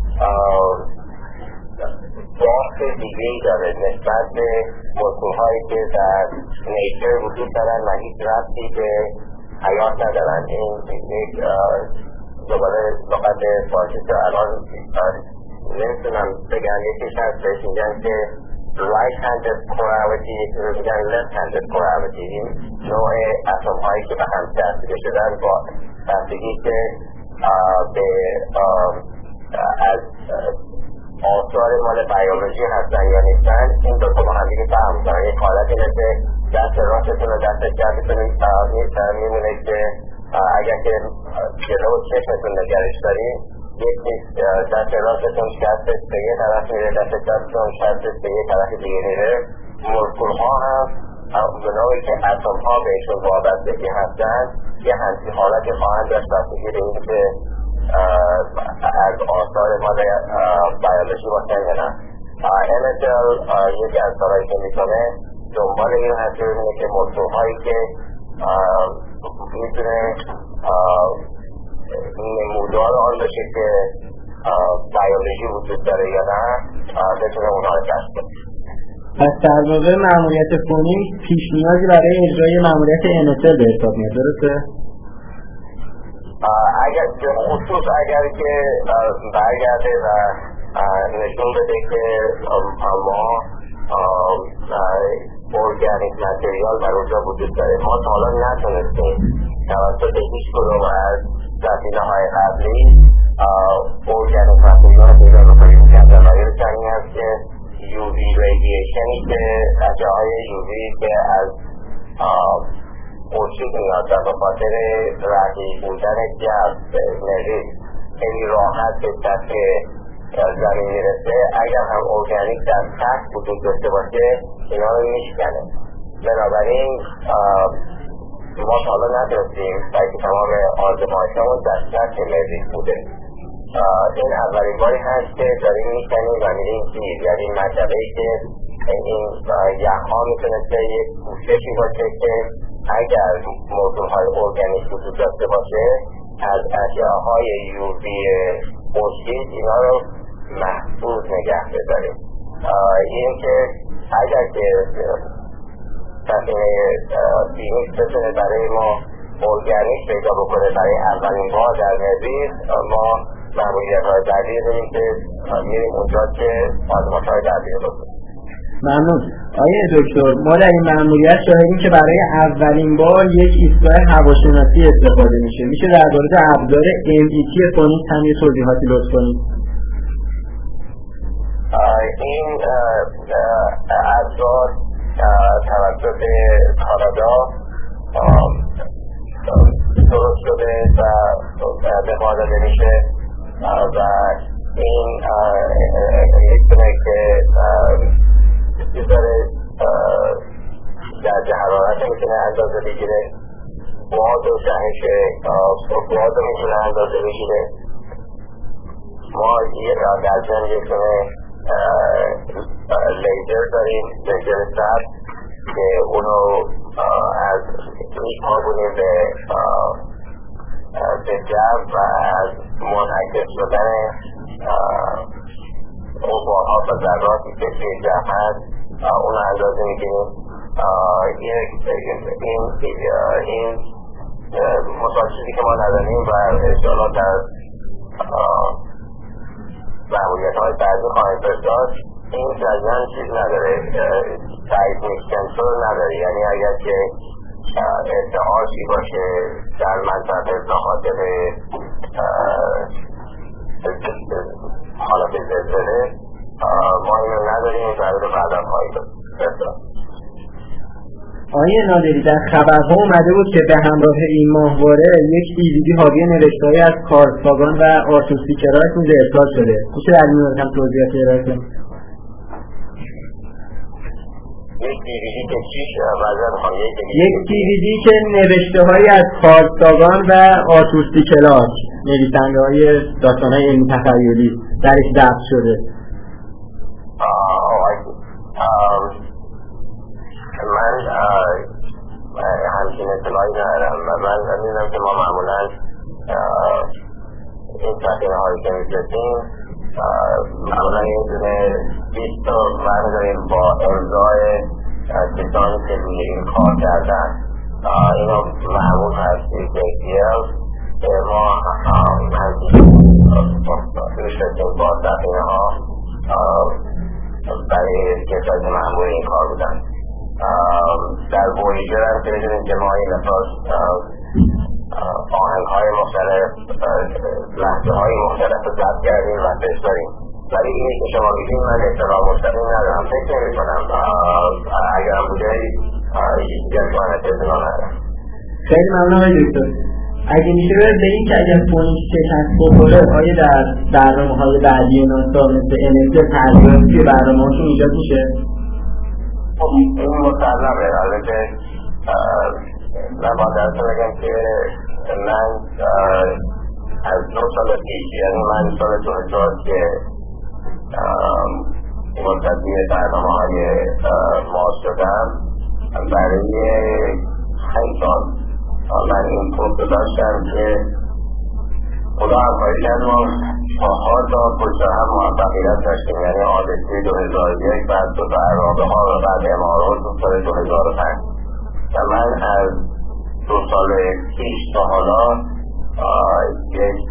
بافت دیگه ای داره نسبت به مولکول هایی که در نیچر وجود دارن و هیچ ربطی به حیات ندارن. این یک دوباره لغت فارسی که الان نمیتونم بگم، یکیش هست بهش میگن که right handed polarity، یکی رو میگن left handed polarity. این نوع اتم هایی که به هم دستگیره شدن با بستگی که به از آثار مال بیولوژی هستن یا نیستن، این دو تا با هم دیگه فهم دارن. یک حالتی مثل دست راستتون و دست چپتون میمونه که اگر که جلو چشمتون نگرش داریم، یکی دست راستتون شستش به یه طرف میره، دست چپتون شستش به یه طرف دیگه میره. مولکول ها هم به نوعی که اتم ها بهشون وابستگی هستن یه همچین حالتی خواهند داشت بستگی به این که از آثار مال بیولوژی باشن یا نه. ام اس ال یکی از کارهایی که میکنه دنبال این هست که ببینه که مولکول هایی که میتونه نمودار آن باشه که بیولوژی وجود داره یا نه بتونه اونها رو کشف کنه. پس در واقع ماموریت فونیک پیش نیازی برای اجرای ماموریت ان اس ال به حساب میاد، درسته؟ اگر خصوص اگر که برگرده و نشون بده که ما ارگانیک متریال بر اونجا وجود داره. ما تا حالا نتونستیم توسط هیچ کدوم از زمینه های قبلی ارگانیک متریال پیدا بکنیم که دلایل چنین هست که یو وی ریدیشنی که رشته های یو وی که از خورشید میاد و به خاطر رقیق بودن جذب مریض خیلی راحت به سطح زمین میرسه، اگر هم ارگانیک در سطح وجود داشته باشه اینا رو میشکنه. بنابراین ما تا حالا نداشتیم بلکه تمام آزمایش‌هامون در سطح مریض بوده. این اولین باری هست که داریم میکنیم و میریم گیر، یعنی مرتبه‌ای که این یخها میتونسته یک پوششی باشه که اگر مولکول‌های ارگانیک وجود داشته باشه از اشعه‌های یو وی خورشید اینا رو محفوظ نگه بداریم. این که اگر که سفینه فینیکس بتونه برای ما ارگانیک پیدا بکنه برای اولین بار در مریخ، ما ماموریت‌های بعدی داریم که میریم اونجا که آزمایش‌های بعدی رو بکنیم. ممنون. آقای دکتر، ما در این ماموریت شاهدیم که برای اولین بار یک ایستگاه هواشناسی استفاده میشه. میشه در مورد ابزار ام ای تی فونیک هم یه توضیحاتی لطف کنید؟ این ابزار توسط کانادا درست شده و به ما داده میشه و این میتونه که بیزاره درجه حرارت میتونه اندازه بگیره، باد و جهش باد میتونه اندازه بگیره. ما در جن یک کنه لیزر داریم، لیزر سرد که اونو از میکاربونیم به به جو و از منعکس شدن اون بارها و ذراتی که توی جو هست اون اندازه میگیریم. این مطالعاتی که ما نداریم و انشاءالله در ماموریت های بعدی خواهیم داشت. این جزن چیز نداره، سیسمیک سنسور نداره، یعنی اگر که ارتعاشی باشه در منطقه داخل حالت زلزله ما اینو نداریم و رو بعدم خواهیم داشت. آقای نادری، در خبرها اومده بود که به همراه این ماهواره یک دیویدی حاوی نوشته‌ای از کارل ساگان و آرتور سی کرایت نیز ارسال شده. میشه در این مورد هم توضیحاتی ارائه کنید؟ یک دیویدی که چیش وزن خواهی یک دیویدی که نوشته‌هایی از کارل ساگان و آرتور سی کرایت نویسنده‌های داستان‌های علمی تخیلی درش ضبط شده. میدونم که ما معمولا این سفینه هایی که میفرستیم معمولا یه دونه بیست تا من داریم با امضای کسانی که روی این کار کردن. اینا معمول هستی که ایل ما میفرستیم با سفینه ها برای کسانی معمول این کار بودن. در بویجر هم که میدونیم که ما این نفاس آهنگ های مختلف لحظه های مختلف رو ضبط کردیم و تست داریم، ولی اینی که شما بگیم من اطلاع مستقیم ندارم، فکر نمی کنم اگر هم بوده جمعان اطلاع ندارم. خیلی ممنون های دکتر. اگه میشه به این که اگر فونیک شکست بخوره آیا در برنامه های بعدی ناسا مثل ان اس تغییراتی توی برنامه هاشون ایجاد میشه؟ این مسلمه. البته من با درسته بگم که من از دو سال پیش، یعنی من سال دو هزار که مرتبی برنامه های ماست شدم، برای پنج سال من این پروب داشتم که خدا افایشن ما چهار تا پشت هم موفقیت داشتیم، یعنی آدرسی دو هزار و یک، بعد دو تا عرابه ها و بعد امارات دو سال دو هزار و پنج و من از دو سال پیش تا حالا یک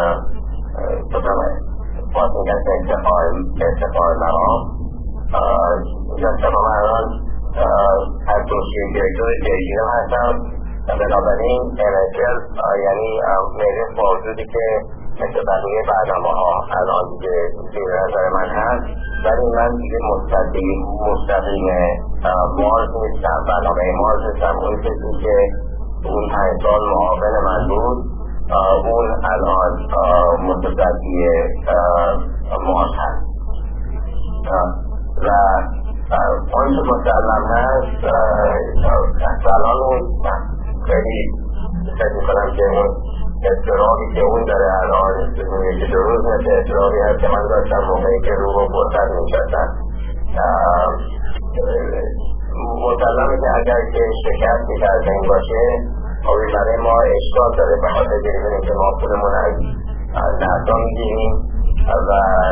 باید میگن که اتفاق مرام اتفاق مرام از دوشی دیرکتور دیگیر هستم و بنابراین انرژل یعنی میرین با وجودی که مثل بقیه برنامه ها الان دیگه زیر نظر من هست، ولی من دیگه مستقیم مستقیم مارز نیستم، برنامه مارز نیستم. اون کسی که اون پنج سال معاون من بود اون الان متصدی مارز هست و اون که مسلم هست الان اون خیلی فکر میکنم که اون اضطرابی که اون داره الان یکی دو روز مثل اضطرابی هست که من داشتم موقعی که رو رو فرصت میشستن. مسلمه که اگر که شکستی در این باشه آبی برای ما اشکال داره، به خاطر ببینیم که ما پولمون از ناسا میگیریم و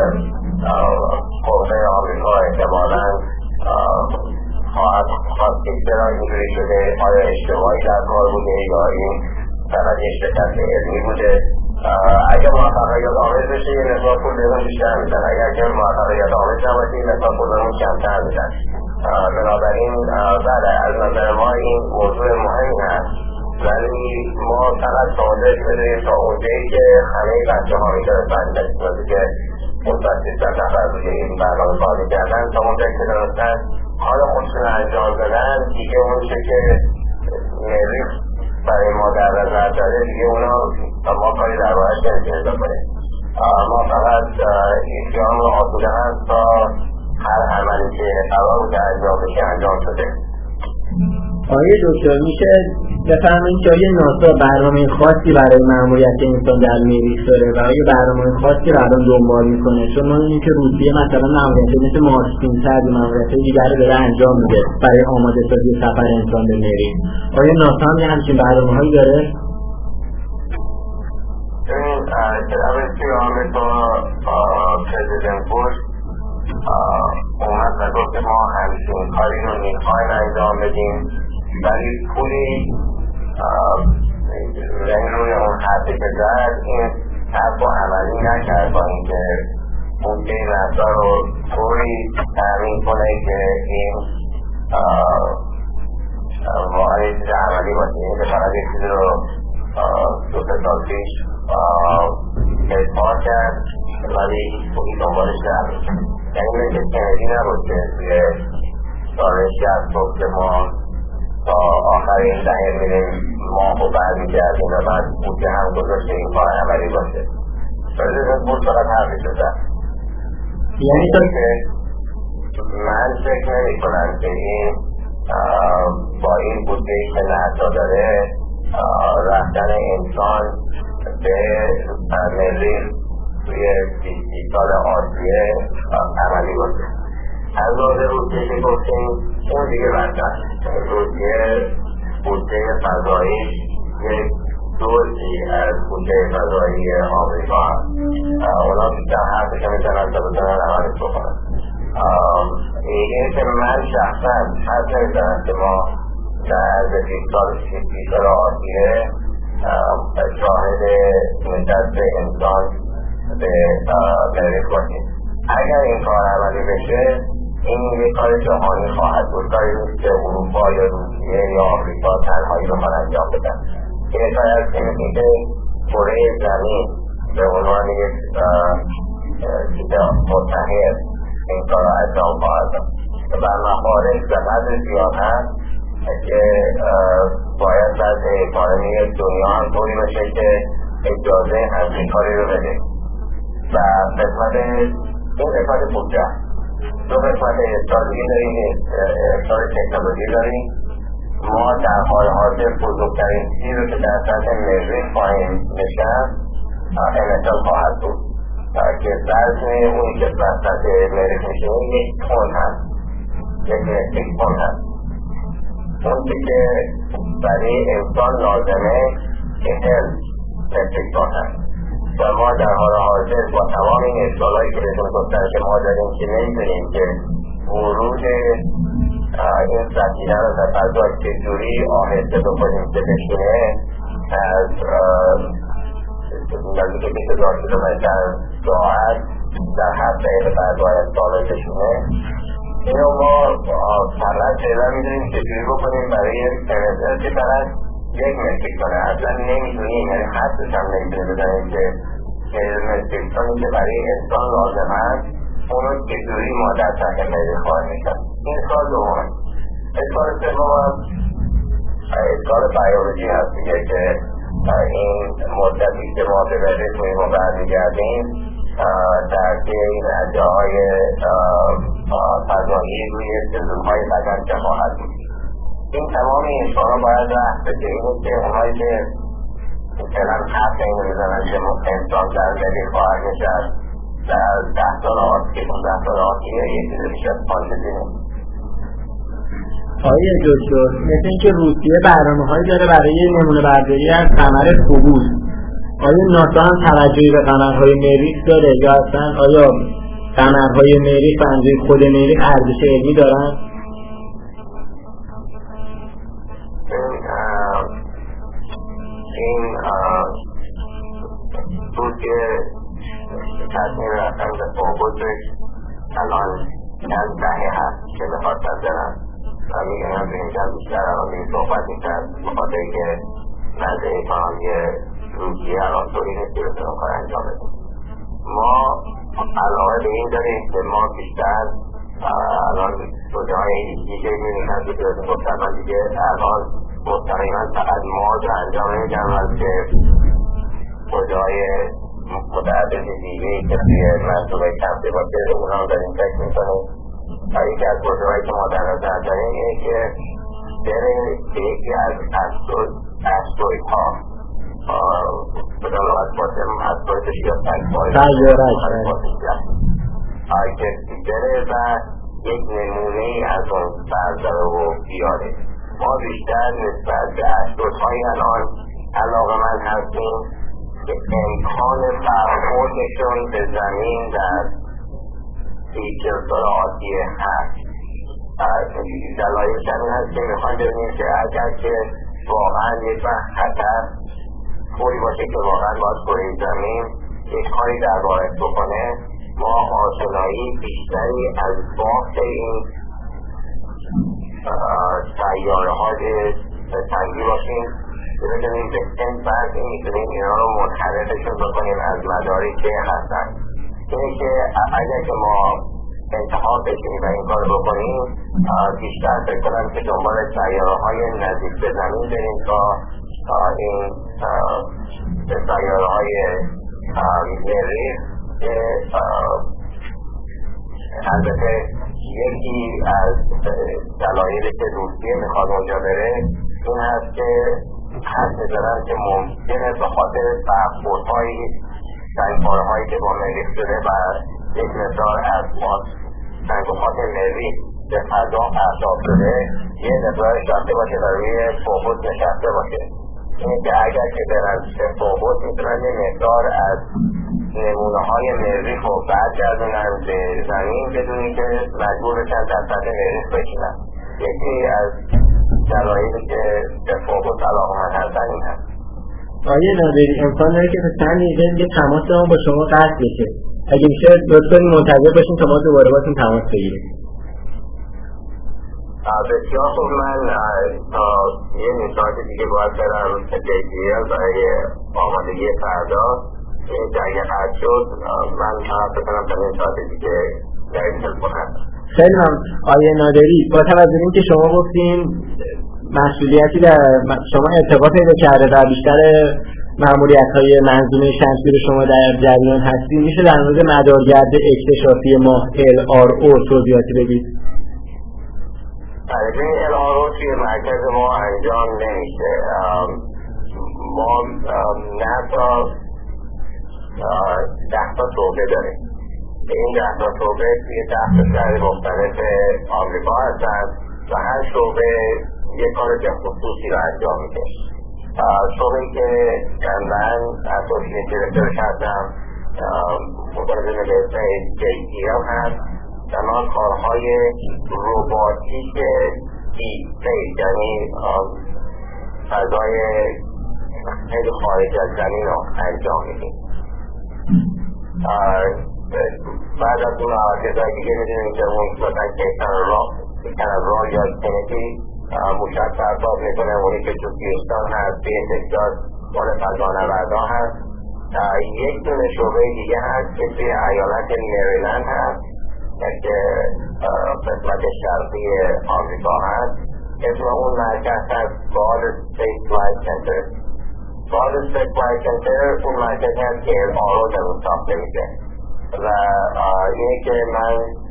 قوه آمریکا احتمالاً خواهد خواست که چرا اینجوری شده، آیا اشتباهی در کار بوده یا این فقط شکست علمی بوده. اگر موفقیت آمیز بشه یه نسبت پول بهمون بیشتر میدن، اگر که موفقیت آمیز نباشه یه نسبت پول بهمون کمتر میدن. بنابراین بله از نظر ما این موضوع مهمی هست، ولی ما فقط ساده شده تا اونجایی که همه بچه ها میتونستن دستیازی که مدت سیستم نفر روی این برنامه کاری کردن تا اونجایی که دارستن حالا خودشون انجام دادن دیگه اون چه که مریخ برای ما در نظر داره دیگه اونا ما کاری در باید نمیتونید کنیم. ما فقط ایسیان رو آسوده هست تا هر عملی که قرار بوده انجام بشه انجام شده. آقای دکتر میشه بفرمایید که آیا ناسا برنامه خاصی برای مأموریت انسان در مریخ داره و آیا برنامه خاصی رو الان دنبال میکنه؟ چون ما می‌بینیم که روسیه مثلا مأموریت مثل مارس پینصد و مأموریت دیگر رو داره انجام میده برای آماده سازی سفر انسان به مریخ. آیا ناسا هم همچین برنامه‌هایی داره؟ این جناب آمریکا پرزیدنت بوش اومد و گفت که ما همچین کاری رو میخوایم انجام بدیم، ولی پولی رنگ روی اون حرفی که زد این حرف رو عملی نکرد با اینکه بودجه ناسا رو طوری تأمین کنه که این واقعا یه چیز عملی باشه. این که فقط یه چیزی رو دو سه سال پیش اعتماد کرد ولی پولی دنبالش نبود. یعنی مثل کندی نبود که توی سال شصت بود که ما تا آخرین دهه میریم ما خب برمیگردیم و بعد بودجه هم گذاشته این کار عملی باشه. پرزیدنت بود فقط حرفی شده. یعنی که من فکر نمی کنم که این با این بودجه‌ای که ناسا داره رفتن انسان به مریخ توی سی سال آسیه عملی باشه. از لحاظ روسیه که گفتیم اون دیگه بردن روسیه بودجه فضایی یک دوزی از بوده فضایی آمریکا هست. اونا بیشتر حرفش میزنن تا بزنن عملش بکنن. میگه که من شخصا حرف نمیزنم که ما در بیست سال بیست سال آتیه شاهد دست انسان به مریخ باشیم. اگر این کار عملی بشه این یک کار جهانی خواهد بود، کاری نیست که اروپا یا روسیه یا آمریکا تنهایی بخوان انجام بدن. این کار از که میگه کره زمین به عنوان یک چیز متحد این کار را انجام خواهد داد و مخارج به قدر زیاد هست که باید از اکانومی دنیا هم طوری بشه که اجازه همچین کاری رو بده و قسمت این قسمت بودجه دو قسمت استراتژی داریم، اقتصاد تکنولوژی داریم. ما در حال حاضر بزرگترین چیزی رو که در سطح مریخ خواهیم نشست انحصار خواهد بود که وزن اونی که در سطح مریخ میشه یک تن هست، یک متریک تن هست. اون که برای انسان لازمه چهل متریک تن هست و ما در حال حاضر با تمام این اشکالایی که بهتون گفتن که ما داریم که نمیدونیم که ورود این سکینه رو در فضا چجوری آهسته بکنیم که بشونه از نزدیک بیست هزار کیلومتر در ساعت در هفت دقیقه بعد باید سالا بشونه. اینو ما فقط فعلا میدونیم چجوری بکنیم برای سنسر که فقط یک متریک تنه. اصلا نمیدونیم، یعنی حدش هم نمیدونیم بدانیم که متریک تنی که برای انسان لازم هست اونو چجوری ما در سطح مریخ خواهد میشن. این کار دومه. این کار سوم هم کار بیولوژی هست دیگه که این مدتی که ما به مریخ میریم و برمیگردیم در این ادعای فضایی روی سلولهای بدن که خواهد بود. این تمام این کارا باید رفت بشه. اینه که اونهایی که فعلا حرف اینو میزنن که انسان در مریخ خواهد نشست در ده سال آتی پانزده سال آتیه یه چیزی میشه فانتزی نیست. آقای دکتر، مثل اینکه روسیه برنامه‌هایی داره برای نمونه برداری از قمر فوبوس. آیا ناسا هم توجهی به قمرهای مریخ داره یا اصلا آیا قمرهای مریخ به اندازه خود مریخ ارزش علمی دارن؟ این روسیه تصمیم رفتن به فوبوسش الان چند دهه هست که بخواد بزنن و میگن هم به اینجا بیشتر الان به این صحبت میکرد بخاطر که نظر اکانومی روسیه الان طوری نیست که بتونم کار انجام بدیم. ما علاقه به این داریم که ما بیشتر الان کجاهای دیگه میبینیم از دیگه بهتون گفتم من دیگه الان مستقیما فقط ما رو انجام نمیدم از که کجای متعدد دیگهی که توی منصوبه کمپی باشه اونا رو داریم فکر میکنیم و یکی از کجاهایی که ما در نظر داریم اینه که بره به یکی از استروید ها بدالات باشم استرویدش یا تکباری که بره و یک نمونه از اون برداره و بیاره. ما بیشتر نسبت به استرویدهای الان علاقه من هستیم که امکان برخوردشون به زمین در سی سال آتیه هست. دلایلش همین هست که میخوایم ببینیم که اگر که واقعا یک وقت خطر طوری باشه که واقعا باید کره زمین یک کاری در باید بکنه ما آشنایی بیشتری از بافت این سیاره های سنگی باشیم که بتونیم به این فرد میتونیم اینا رو منحرفشون بکنیم از مداری که هستن. اینه که اگر که ما انتخاب بشیم و این کار بکنیم بیشتر فکر کنم که دنبال سیاره های نزدیک به زمین بریم تا این سیاره های مریخ که البته یکی از دلایلی که روسیه میخواد اونجا بره این هست که حد میزنن که ممکنه به خاطر برخوردهای سنگبارهایی که با مریخ شده و یک مقدار از سنگبارهای مریخ به فضا پرتاب شده یه مقدارش رفته باشه و روی فوبوس نشسته باشه اینه که اگر که برن تفاوت میتونن یه مقدار از نمونه های مریخ رو برگردونن به زمین بدونی که مجبور بشن در سطح مریخ بشینن. یکی از دلایلی که تفاوت علاقمند هستن این هست. آیه نادری امکان داره که تا چند دقیقه دیگه تماس ما با شما قطع بشه. اگه میشه لطفاً منتظر باشین تا ما دوباره باتون تماس بگیریم. بسیار خوب. من تا یه نیم دیگه باید برم جی پی ال برای آمادگی فردا. این که اگه قطع شد من طرف بکنم تا نیم ساعت دیگه در این تلفن هستم. خیلی ممنون آیه نادری. با توجه این که شما گفتین مسئولیتی در شما ارتباط پیدا کرده و بیشتر مأموریت‌های منظومه شمسی رو شما در جریان هستید، میشه در مورد مدارگرد اکتشافی ماه ال آر او توضیحاتی بدید؟ این ال آر او توی مرکز ما انجام نمیشه. ما نه تا ده تا شعبه داریم. این ده تا شعبه توی ده تا شهر مختلف آمریکا هستند و هر شعبه یک کار خصوصی رو انجام میده. شعبه‌ای که من اسوسییت دیرکتورش هستم مترجم به اسم جی پی ال هست و ما کارهای روباتیک دیپ اسپیس یعنی فضای خیلی خارج از زمین رو انجام میدیم. بعد از اون چیزهای دیگه میدونیم که اون مثلا کیسن راه کیسن راه یا کندی موشک پرتاب میکنه. اونی که تو هیوستن هست توی تکساس مال فضانوردا هست. یک دونه شعبه دیگه هست که توی ایالت مریلند هست که قسمت شرقی آمریکا هست. اسم اون مرکز هست گاد اسپیس فلایت سنتر. گاد اسپیس فلایت سنتر اون مرکز هست که ال آر او در اون ساخته میشه و اینه که من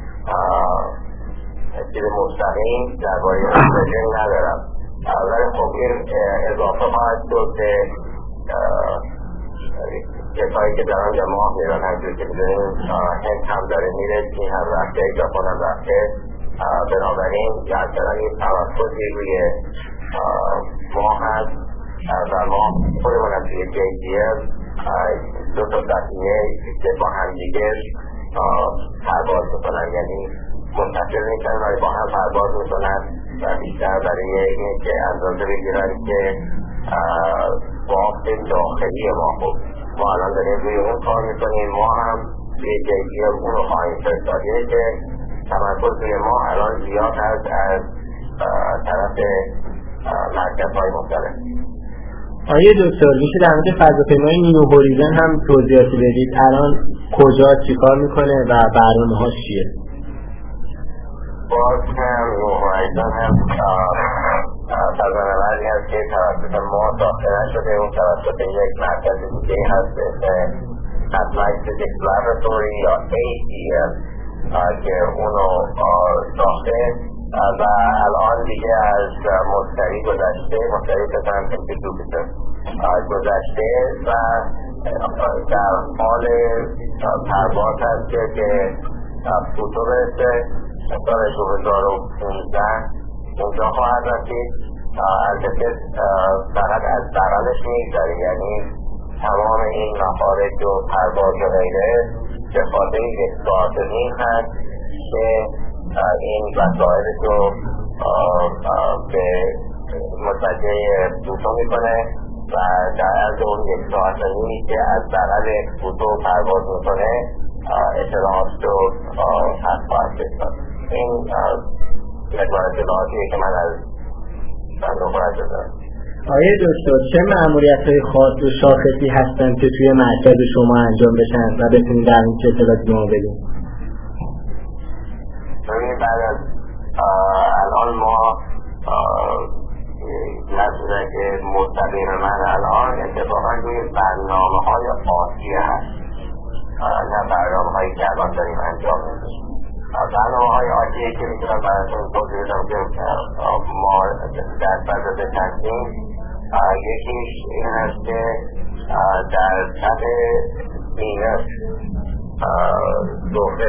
چیز مستقیم درباره پروژه ندارم، ولی خب این اضافه خواهد شد به کسایی که در آنجا ماه میرن. همجور که میدونیم هند هم داره میره، چین هم رفته، ژاپن هم رفته. بنابراین مثلا این تمرکزی روی ماه هست و ما خودمون هم توی جی پی ال دو تا سفینه که با هم دیگه پرواز میکنن، یعنی منتشر میکنن ولی با هم پرواز میکنن و بیشتر برای اینه که اندازه بگیرن که بافت داخلی ما خوب. ما الان داریم روی اون کار میکنیم. ما هم توی جی پی ال اون رو خواهیم فرستادیه که تمرکز روی ما الان زیاد هست از طرف مرکزهای مختلف. آیه دکتر میشه در مورد فضاپیمای نیو هوریزن هم توضیحاتی بدید؟ الان کجا چیکار میکنه و برنامه ها چیه؟ باز هم نیو هوریزن هم فضانوردی هست که توسط ما ساخته نشده. اون توسط یک مرکز دیگه هست به اسم Applied Physics Laboratory یا ای پی ال که اونو ساخته و الان دیگه از مشتری گذشته. مشتری بزنم که دوبیتر گذشته و در حال پرواز هست که فوتو برسه سال دو هزار و پانزده اونجا خواهد رسید. البته فقط از بغلش میگذاریم، یعنی تمام این مخارج و پرواز و غیره به خاطر یک ساعت نیم هست که این وسایل رو به متوجه فوتو میکنه و در عرض اون یک ساعت نیمی که از بغل فوتو پرواز میکنه اطلاعات رو پس خواهد بشن. این مقدار اطلاعاتیه که من از صندوق خواهد دارم. آیه دکتر چه مأموریت‌های خاص و شاخصی هستن که توی مرکز شما انجام بشن و بتونید در این چه اطلاعاتی ما بدیم؟ ببینید بعد از الان ما نظره که مستقیم من الان اتفاقا روی برنامه های آسیه هست، نه برنامه هایی که الان داریم انجام میدیم. برنامه های آسیه که میتونم براتون توضیح بدم که ما در صدد هستیم. یکیش این هست که در سطح مینس دوره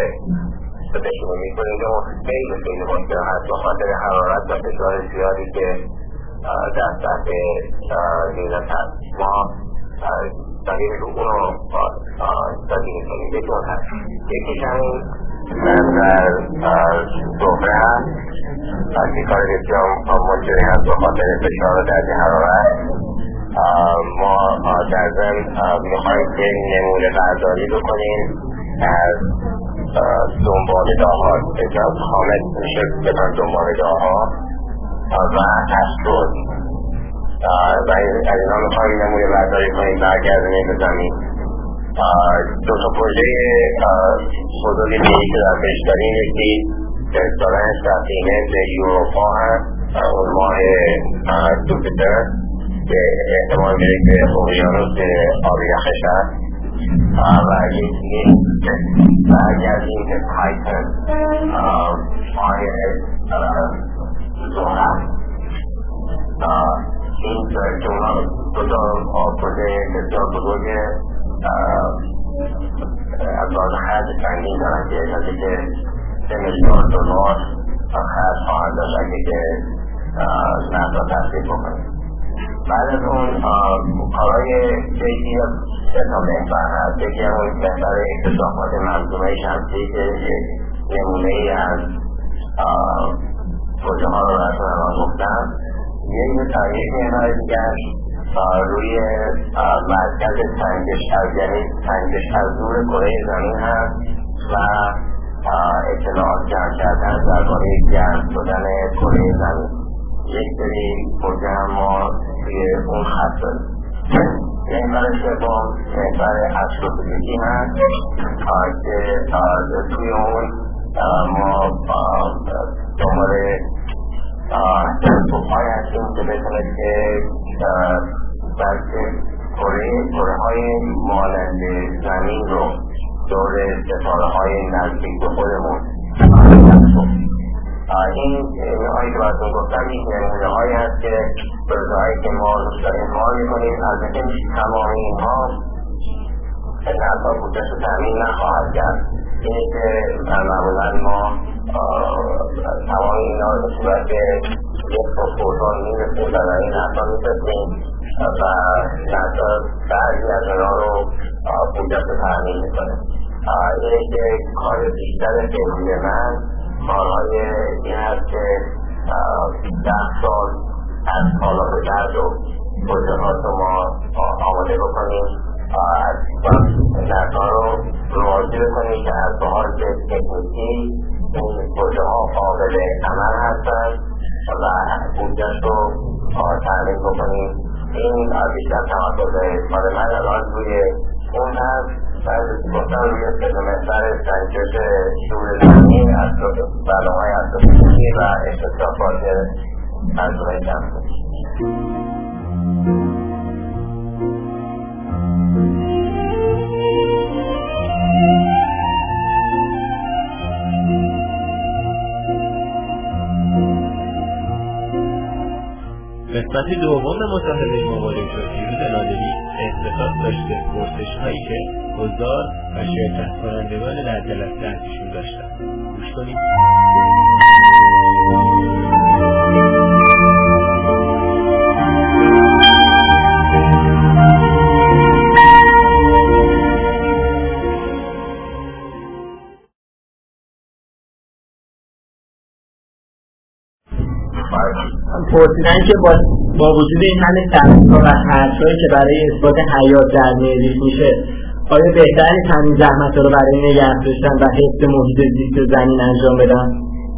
بهشون میکنیم که خیلی خیلی مشکل هست به خاطر حرارت و فشار زیادی که در سطح نیمت هست. ما دلیل رو اون رو دلیل کنیم به دون هست. یکیش همین در صفره هست که کار بسیار منجری هست به خاطر فشار و درجه حرارت. ما در ضمن میخوایم که نمونه برداری بکنیم از دنبال داها که از خامل میشه بزن دنبال داها و اسرود و از اینا میخوایم نمونه برداری کنیم برگردونیم به زمین. دو تا پروژه بزرگ دیگه که در پیش داریم یکی فرستادن سفینه به یوروپا هست اون ماه جوپیتر که احتمال میره که اقیانوس آب یخش هست و یکی برگردیم به تایتن ماه زهره. این جمعه دو تا پروژه بسیار بزرگه از باز خرج چندین دارن که اجازه که سه میلیارد دلار خرج خواهد داشت اگه که نفتا تصدیق بکنیم. بعد از اون کارهای یکی از سه تا محور هست. یکی اون محور اکتشافات منظومه شمسی که نمونه ای از پروژه ها رو رسول الان گفتم. یک تاریخ محور دیگر روی مرکز سنجش از یعنی سنجش از دور کره زمین هست و اطلاعات جمع کردن درباره گرم شدن کره زمین. یک سری پروژه هم ما توی اون خط داریم. محور سوم محور استروفیزیکی هست که توی اون ما دنبال تلسکوپ‌هایی هستیم که بتونه که بلکه کره کره های مانند زمین رو دور ستاره های نزدیک به خودمون این هایی که براتون گفتم این نمونه هایی هست که پروژه هایی که ما روش داریم کار میکنیم. البته تمام اینها نظر بودش رو تامین نخواهد کرد. اینه که معمولا ما تمام اینا رو به صورت یک پروپوزال میرسیم و در این حتی میرسیم و نظر بعضی از اینا رو بودش رو تامین میکنیم. اینه که کار بیشتر فعلی من کارهای این هست که ده سال از حالا به بعد و پروژه‌هات رو ما آماده بکنیم از نظر رو راضی بکنیم که از بحال تکنیکی این پروژه‌ها قابل عمل هستند و بودجه‌اش رو تامین بکنیم. این بیشتر تمرکز کار من الان روی اون هست. بعد گفتم روی محور سنجش شور زمین برنامه‌های استروفیزیکی و اکتشافات منظومه شمسی. قسمت دوم مصاحبه ما با دکتر پیروز نادری اختصاص داشته پرسش هایی که حضار و شرکت کنندگان در جلسه ازشون داشتن. گوش کنید. پرسیدن که با, با وجود این همه تحقیقات و خرج‌هایی که برای اثبات حیات در مریخ میشه آیا بهتر نیست همین زحمت‌ها رو برای نگه داشتن و حفظ محیط زیست زمین انجام بدن؟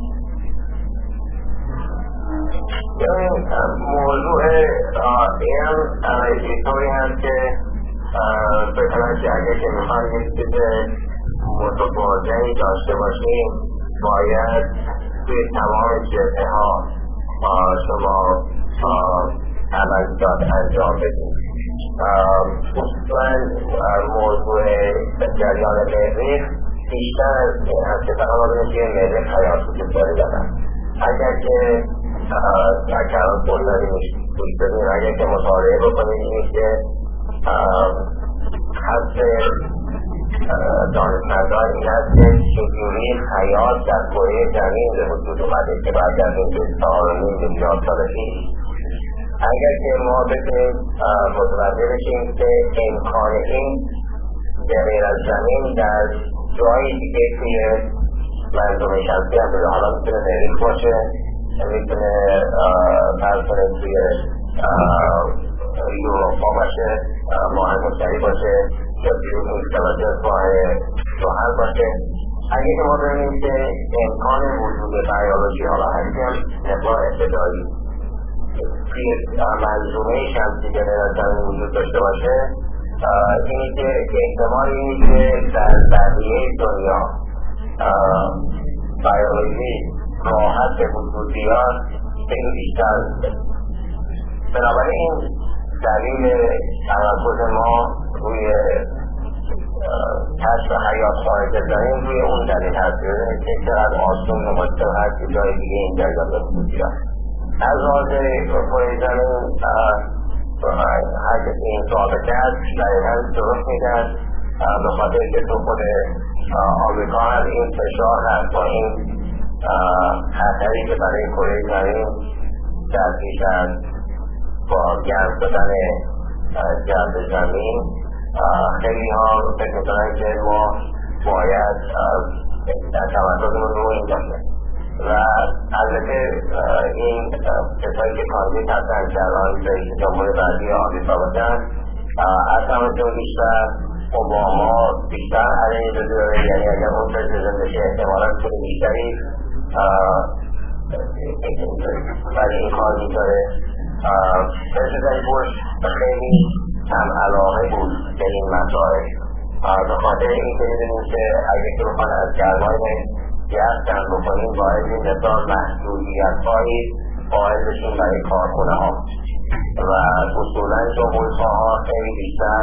موضوع این اینطوری هست که بکنن که اگر که میخوان یک چیز متوازنی داشته باشیم باید توی تمام جبهه ها شما عملیات انجام بدید. من موضوع جریان مریخ بیشتر از این هست که فقط بودیم که مریخ حیات وجود داره دارن. اگر که اگر بلداری گوش بدیم اگر که مطالعه بکنید اینه که حد دانشمندان این هست که چگونه حیات در کره زمین به وجود اومده که بعد از این سال و نیم میلیارد سال پیش اگر که ما بتونیم متوجه بشیم که امکان این به غیر از زمین در جایی دیگه توی منظومه شمسی هم بده، حالا میتونه مریخ باشه، میتونه فرض کنیم توی یوروپا باشه، ماه مشتری باشه، یا توی مستوجه ماه زحل باشه. اگه که ما ببینیم که امکان وجود بیولوژی حالا هستی هم مقدار ابتدایی توی منظومه شمسی که در زمین وجود داشته باشه، اینی که احتمال اینی که در بقیه دنیا بیولوژی راحت به وجود بیاد خیلی بیشتر میشه. بنابراین دلیل تمرکز ما روی کشف حیات خارج از زمین روی اون دلیل هست که چقدر آسون و مشکل هست که جای دیگه این جایگاه به وجود بیاد. از حاضر خارج زمین هر کسی این ثابته است دقیقا درست میگن، به خاطر که تو خود آمریکا هم این فشار هست با این خطری که برای کره زمین در پیش از با گرم شدن جو زمین، خیلی ها فکر میکنن که ما باید تمرکزمون رو این باشه و البته این کسایی که کاندید هستن که الان رئیس جمهور بعدی آمریکا باشن از همه‌شون بیشتر اوباما بیشتر علیه داره، یعنی اگر اون پرزیدنت بشه احتمالاً خیلی بیشتری برای این کار می‌داره. پرزیدنت بوش خیلی هم علاقه بود به این مسائل، به خاطر اینکه می‌دونیم که اگه که بخوان از گرمای گرد کم بکنیم باید این مقدار محدودیت‌هایی قائل بشیم برای کارخونه‌ها و اصولاً جمهوری‌خواها خیلی بیشتر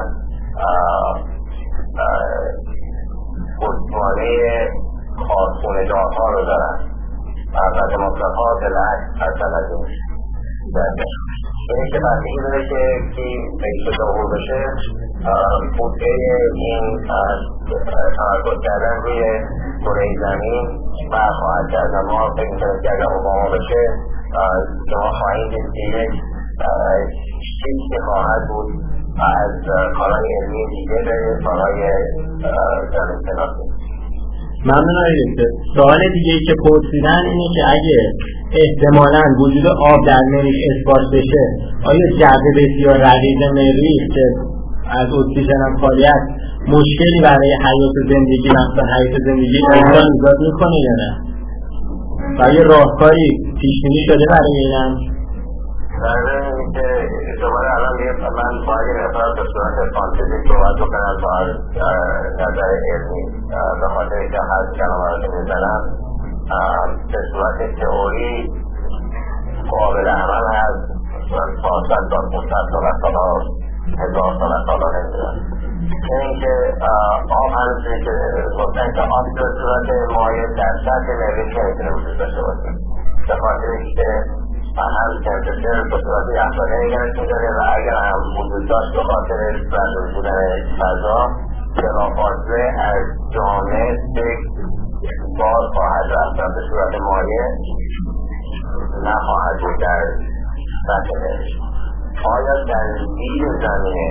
گستوانه کارخونه‌دارها رو دارن و دموکرات‌ها بالعکس اصلا از این اینه که بستگی داره که کی رئیس جمهور بشه بوده این تمرکز کردن روی کره زمین برخواهد کرد. ما فکر می‌کنیم که اگر اوباما بشه شما خواهید دید که یک چیزی که خواهد بود از کارهای علمی دیگه به کارهای زمین شناسی. ممنون آقای دکتر. سوال دیگه ای که پرسیدن اینه که اگه احتمالاً وجود آب در مریخ اثبات بشه، آیا جو بسیار رقیق مریخ که از اکسیژن هم خالی است مشکلی برای حیات زندگی مثل حیات زندگی انسان ایجاد میکنه یا نه؟ و آیا راهکاری پیش بینی شده برای اینم؟ برای اینکه دوباره الان میگه من باید این اصلا به صورت فانتزی صحبت بکنم با نظر علمی، به خاطر که هر کلمه رو که میزنم به صورت تئوری قابل عمل هست پانصد تا پانصد سال سالا هزار سال سالا نمیدونم. اینکه آب همونطوری که گفتن که آب به صورت مایع در سطح مریخ نمیتونه وجود داشته باشه، به خاطر که هم تمپرچر به صورت یخزده نگرش میداره و اگر هم وجود داشت به خاطر برداشت بودن فضا بلافاصله از جامعه باز خواهد رفت به صورت مایع نخواهد بود در سطح مریخ. آیا در زیر زمین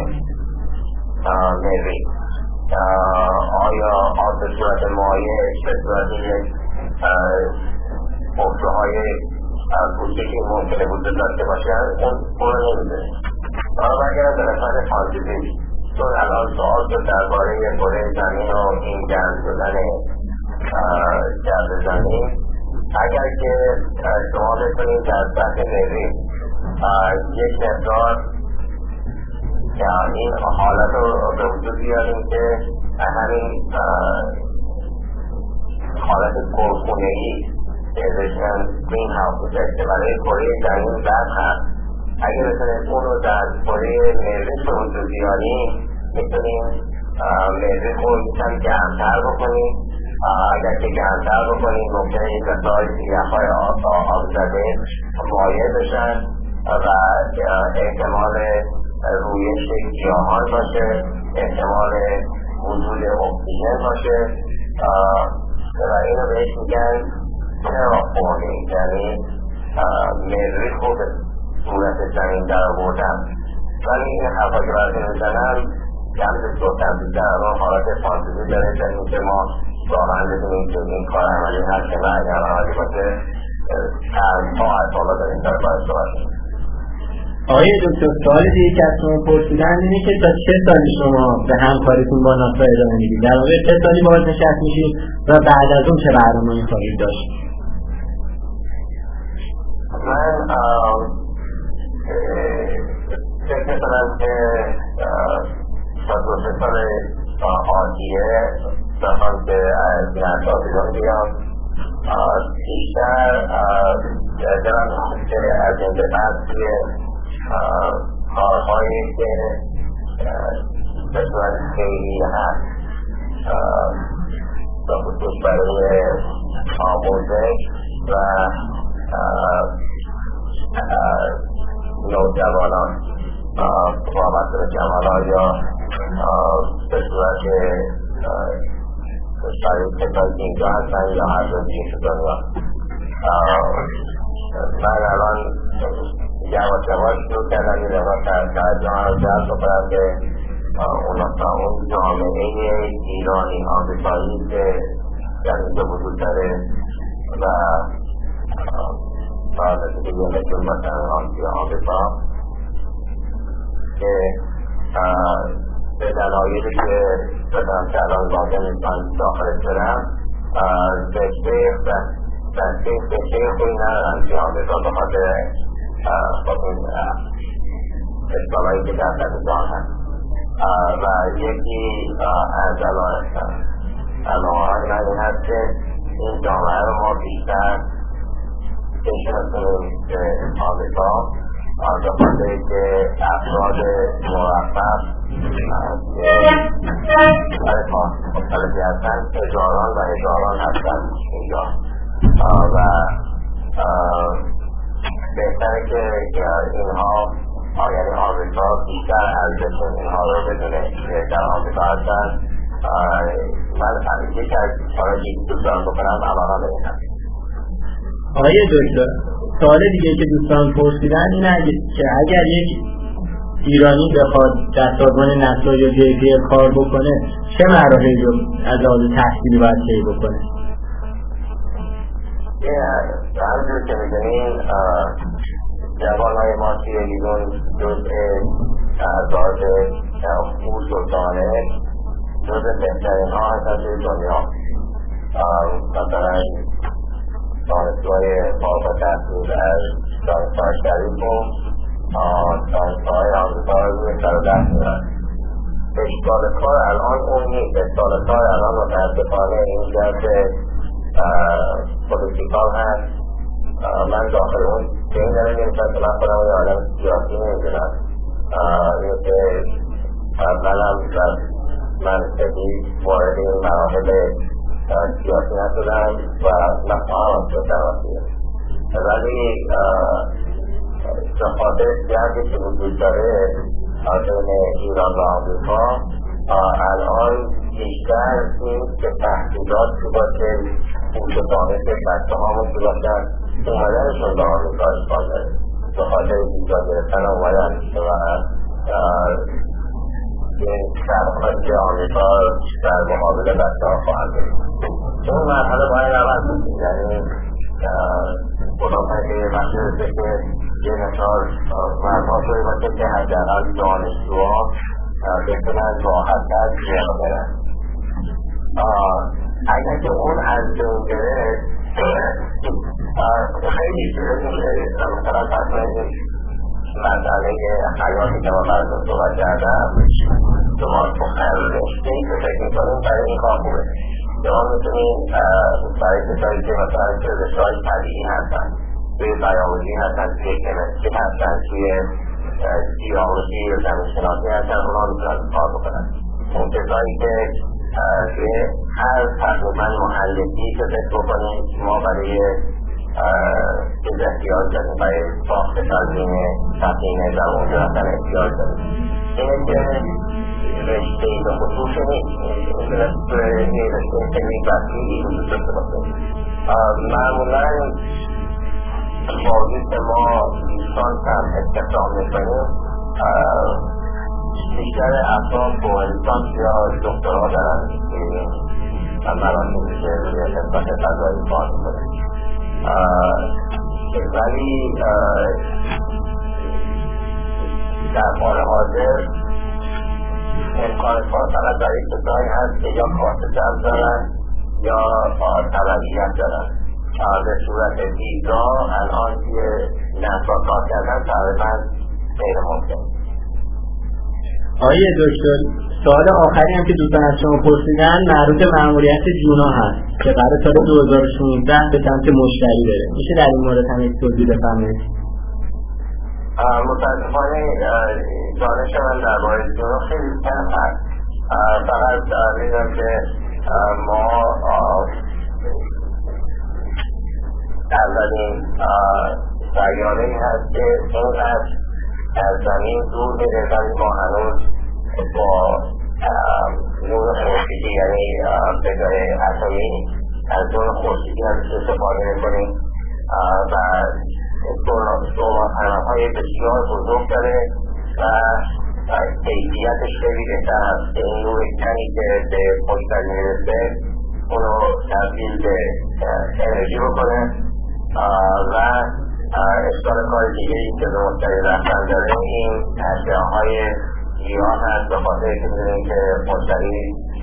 مریخ آیا آب به صورت مایع به صورت یک حفره های کوچکی ممکنه وجود داشته باشن اون اون رو نمیدونه. حالا برگردم به قسمت فانتزی، چون الان سوال شد درباره کره زمین و این گرم شدن جو زمین. اگر که شما بکنید در سطح مریخ یک مقدار این حالت رو به وجود بیاریم که همین حالت گلخونه‌ای که بشن گرین هاوس افکت برای کره زمین بد هست، اگر بتونیم اون رو در کره مریخ به وجود بیاریم میتونیم مریخ رو یکم گرمتر بکنیم. اگر که گرمتر بکنیم ممکنه یک مقدار یخهای آبزده مایع بشن و احتمال رویش گیاهان باشه، احتمال وجود اکسیژن باشه و اینو بهش میگن ترافورمینگ، یعنی مریخ رو صورت زمین در آوردم. ولی این حرفا که برای میزنم کم به صورتم بیشتر الان حالت فانتزی داره در این که ما واقعا بدونیم که این کار عملی هست که نه اگر عملی باشه چندها از حالا داریم در باید صحبت کنیم. آقای دکتر سوال دیگه که از شما پرسیدن اینه که تا چه سالی شما به همکاریتون با ناسا ادامه میدید؟ در واقع چه سالی بازنشست میشید و بعد از اون چه برنامه‌ای خواهید داشت؟ من فکر می‌کنم که تا دو سه سال آتیه بخوام که از ناسا بیرون بیام بیشتر دارم که از این به بعد توی کارهایی که به صورت خیلی هست به خصوص برای آموزش و نوجوانان وابسته به جوانان یا به صورت شاید کسایی که اینجا هستن یا هر جا دیگه تو دنیا. من الان یواش یواش شروع کردم این روش توجه رو جلب بکنم به اون جامعه ایرانی آمریکایی که در اینجا وجود داره و بعد از دیگه نشون مثلا آمریکا که به دلایلی که بدم که الان واقع نیستن داخل شدم رشته رشته رشته خوبی ندارم که آمریکا به خاطر اشکالایی که در دستان هست و یکی از علامه‌های من این هست که این جامعه رو ما بیشتر بشناسیم که آمریکا به خاطر که افراد موفق برای ما مختلفی هستن هزاران و هزاران هستن اینجا و بهتره که اینها یعنی آمریکا بیشتر ارزش اینها رو بدونه که در آمریکا هستن. من همیشه که از کارایی دوستان بکنم علاقه به این هست. آقای دکتر سوال دیگه که دوستان پرسیدن اینه که اگر یک ایرانی بخواد در سازمان ناسا یا جی پی کار بکنه چه مراحلی رو از لحاظ تحصیلی باید طی بکنه؟ همونجور که می‌دونین جوان‌های ما توی ایران جزء اعضای او سلطانه جزء بهترین ها هستن توی دنیا. مثلا دانشگاه فارغ التحصیل از دانشگاه شریف و دانشگاه آمریکا رو روی سر دست می‌رن. اشکال کار الان اون نیست. اشکال کار الان متاسفانه اینجا که پولیتیکال هست. من داخل اون که این داره نمیشن که من خودم یه آدم سیاسی نمیدونم اینه که منم من خیلی وارد این مراحل سیاسی نشدم و نفعام سیاسی ولی به خاطر جنگی که وجود داره بین ایران و آمریکا الان بیشتر این که تحقیقات که باشه پوش و دانش بچه هامون که باشن اومدنشون به آمریکا اشکال داره به خاطر اینجا گرفتن اومدن و این شرخات که آمریکا در مقابل بچه ها خواهد داریم اون مرحله باید عوض بکنیم یعنی خودم که وقتی رسه که یه مثال مرمها شده باشه که حداقل دانشجوها بتونن راحت‌تر جلو برن اگر که اون از بین گرفت خیلی مثلا تصمیم مسئله حیاتی که ما براتون صحبت کردم شما رشته‌ای که فکر می‌کنیم برای این کار خوبه شما می‌تونید برای کسایی که مثلا که رشته‌های طبیعی هستن توی بیولوژی هستن توی کمیستری هستن توی بیولوژی یا زمین‌شناسی هستن اونا می‌تونن کار بکنن اون کسایی که توی هر تقریبا محلکی که فکر بکنیم ما برای چیز احتیاج داریم برای ساخت تزمین سفینه در اونجا هستن احتیاج داریم اینه که رشته‌ای به خصوص نیست میتونه توی رشته علمی بسیاری وجود داشته باشه معمولا با وجود که ما لیسانس هم استخدام میکنیم بیشتر افراد با لیسانس یا دکترا دارن و مراسم که روی خدمت غذایی کار میکنن، ولی در حال حاضر امکان کار فقط برای کسانی هست که یا کارت جمع دارن یا تبعیت دارن. به صورت ویزا الان که نفع کار کردن تقریبا غیر ممکن. آقای دکتر، سوال آخری هم که دوستان از شما پرسیدن مربوط به مأموریت جونا هست که قرار سال دو هزار و شانزده به سمت مشتری بره. میشه در این مورد هم یک توضیح بفرمایید؟ متاسفانه دانش من در مورد جونا خیلی کم هست. فقط میدونم که ما اولین سیاره‌ای هست که اینقدر از زمین دور میره ولی ما هنوز با نور خورشیدی یعنی به جای اتمی از نور خورشیدی هم استفاده میکنیم و سوراخ‌های بسیار بزرگ داره و کیفیتش خیلی بهتر است. این نور کمی که به مشتری میرسه اونو تبدیل به انرژی بکنه و اشکال کار دیگه ای که به مشتری رفتن داره این اشیاء های گیاه هست، به خاطر که میدونیم که مشتری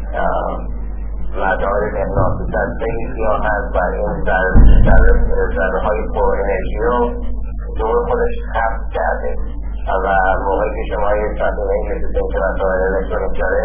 مدار مغناطیسی از خیلی گیاه هست و این ذره های پر انرژی رو دور خودش حفظ کرده و موقعی که شما یه سطحه این مثل که وسایل الکترونیک داره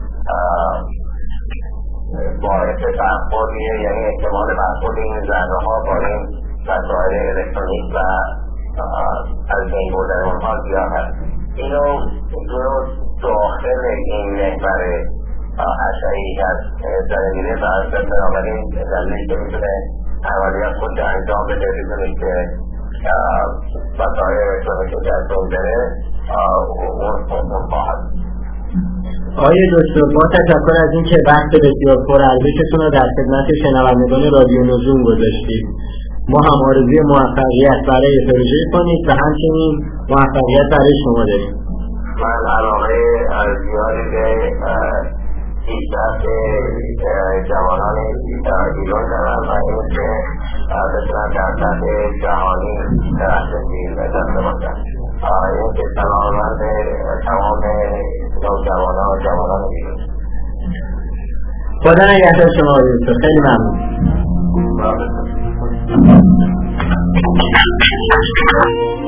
باعث برخوردیه، یعنی احتمال برخورد این ذره ها با این وسایل الکترونیک و از بین بردن اونها زیاد هست. اینو درست داخل این محور اشعه‌ای هست داره میره و از بنابراین دلیلی که میتونه عملیات خود انجام بده بدونید که وسایل الکترونیک که از اون بره اون خواهد. آقای دکتر، با تشکر از این که وقت بسیار پرارزشتون رو در خدمت شنوندگان رادیو نجوم گذاشتید. ما هم آرزوی موفقیت برای پروژه کنید و همچنین موفقیت برای شما داریم. من علاقه زیادی به پیشرفت جوانان ایران دارم و این که بتونم در سطح جهانی درخشندگی داشته باشم. این که سلامت تمام نوجوانان و جوانان ایران. خدا نگهدار شما آقای دکتر، خیلی ممنون. Thank you.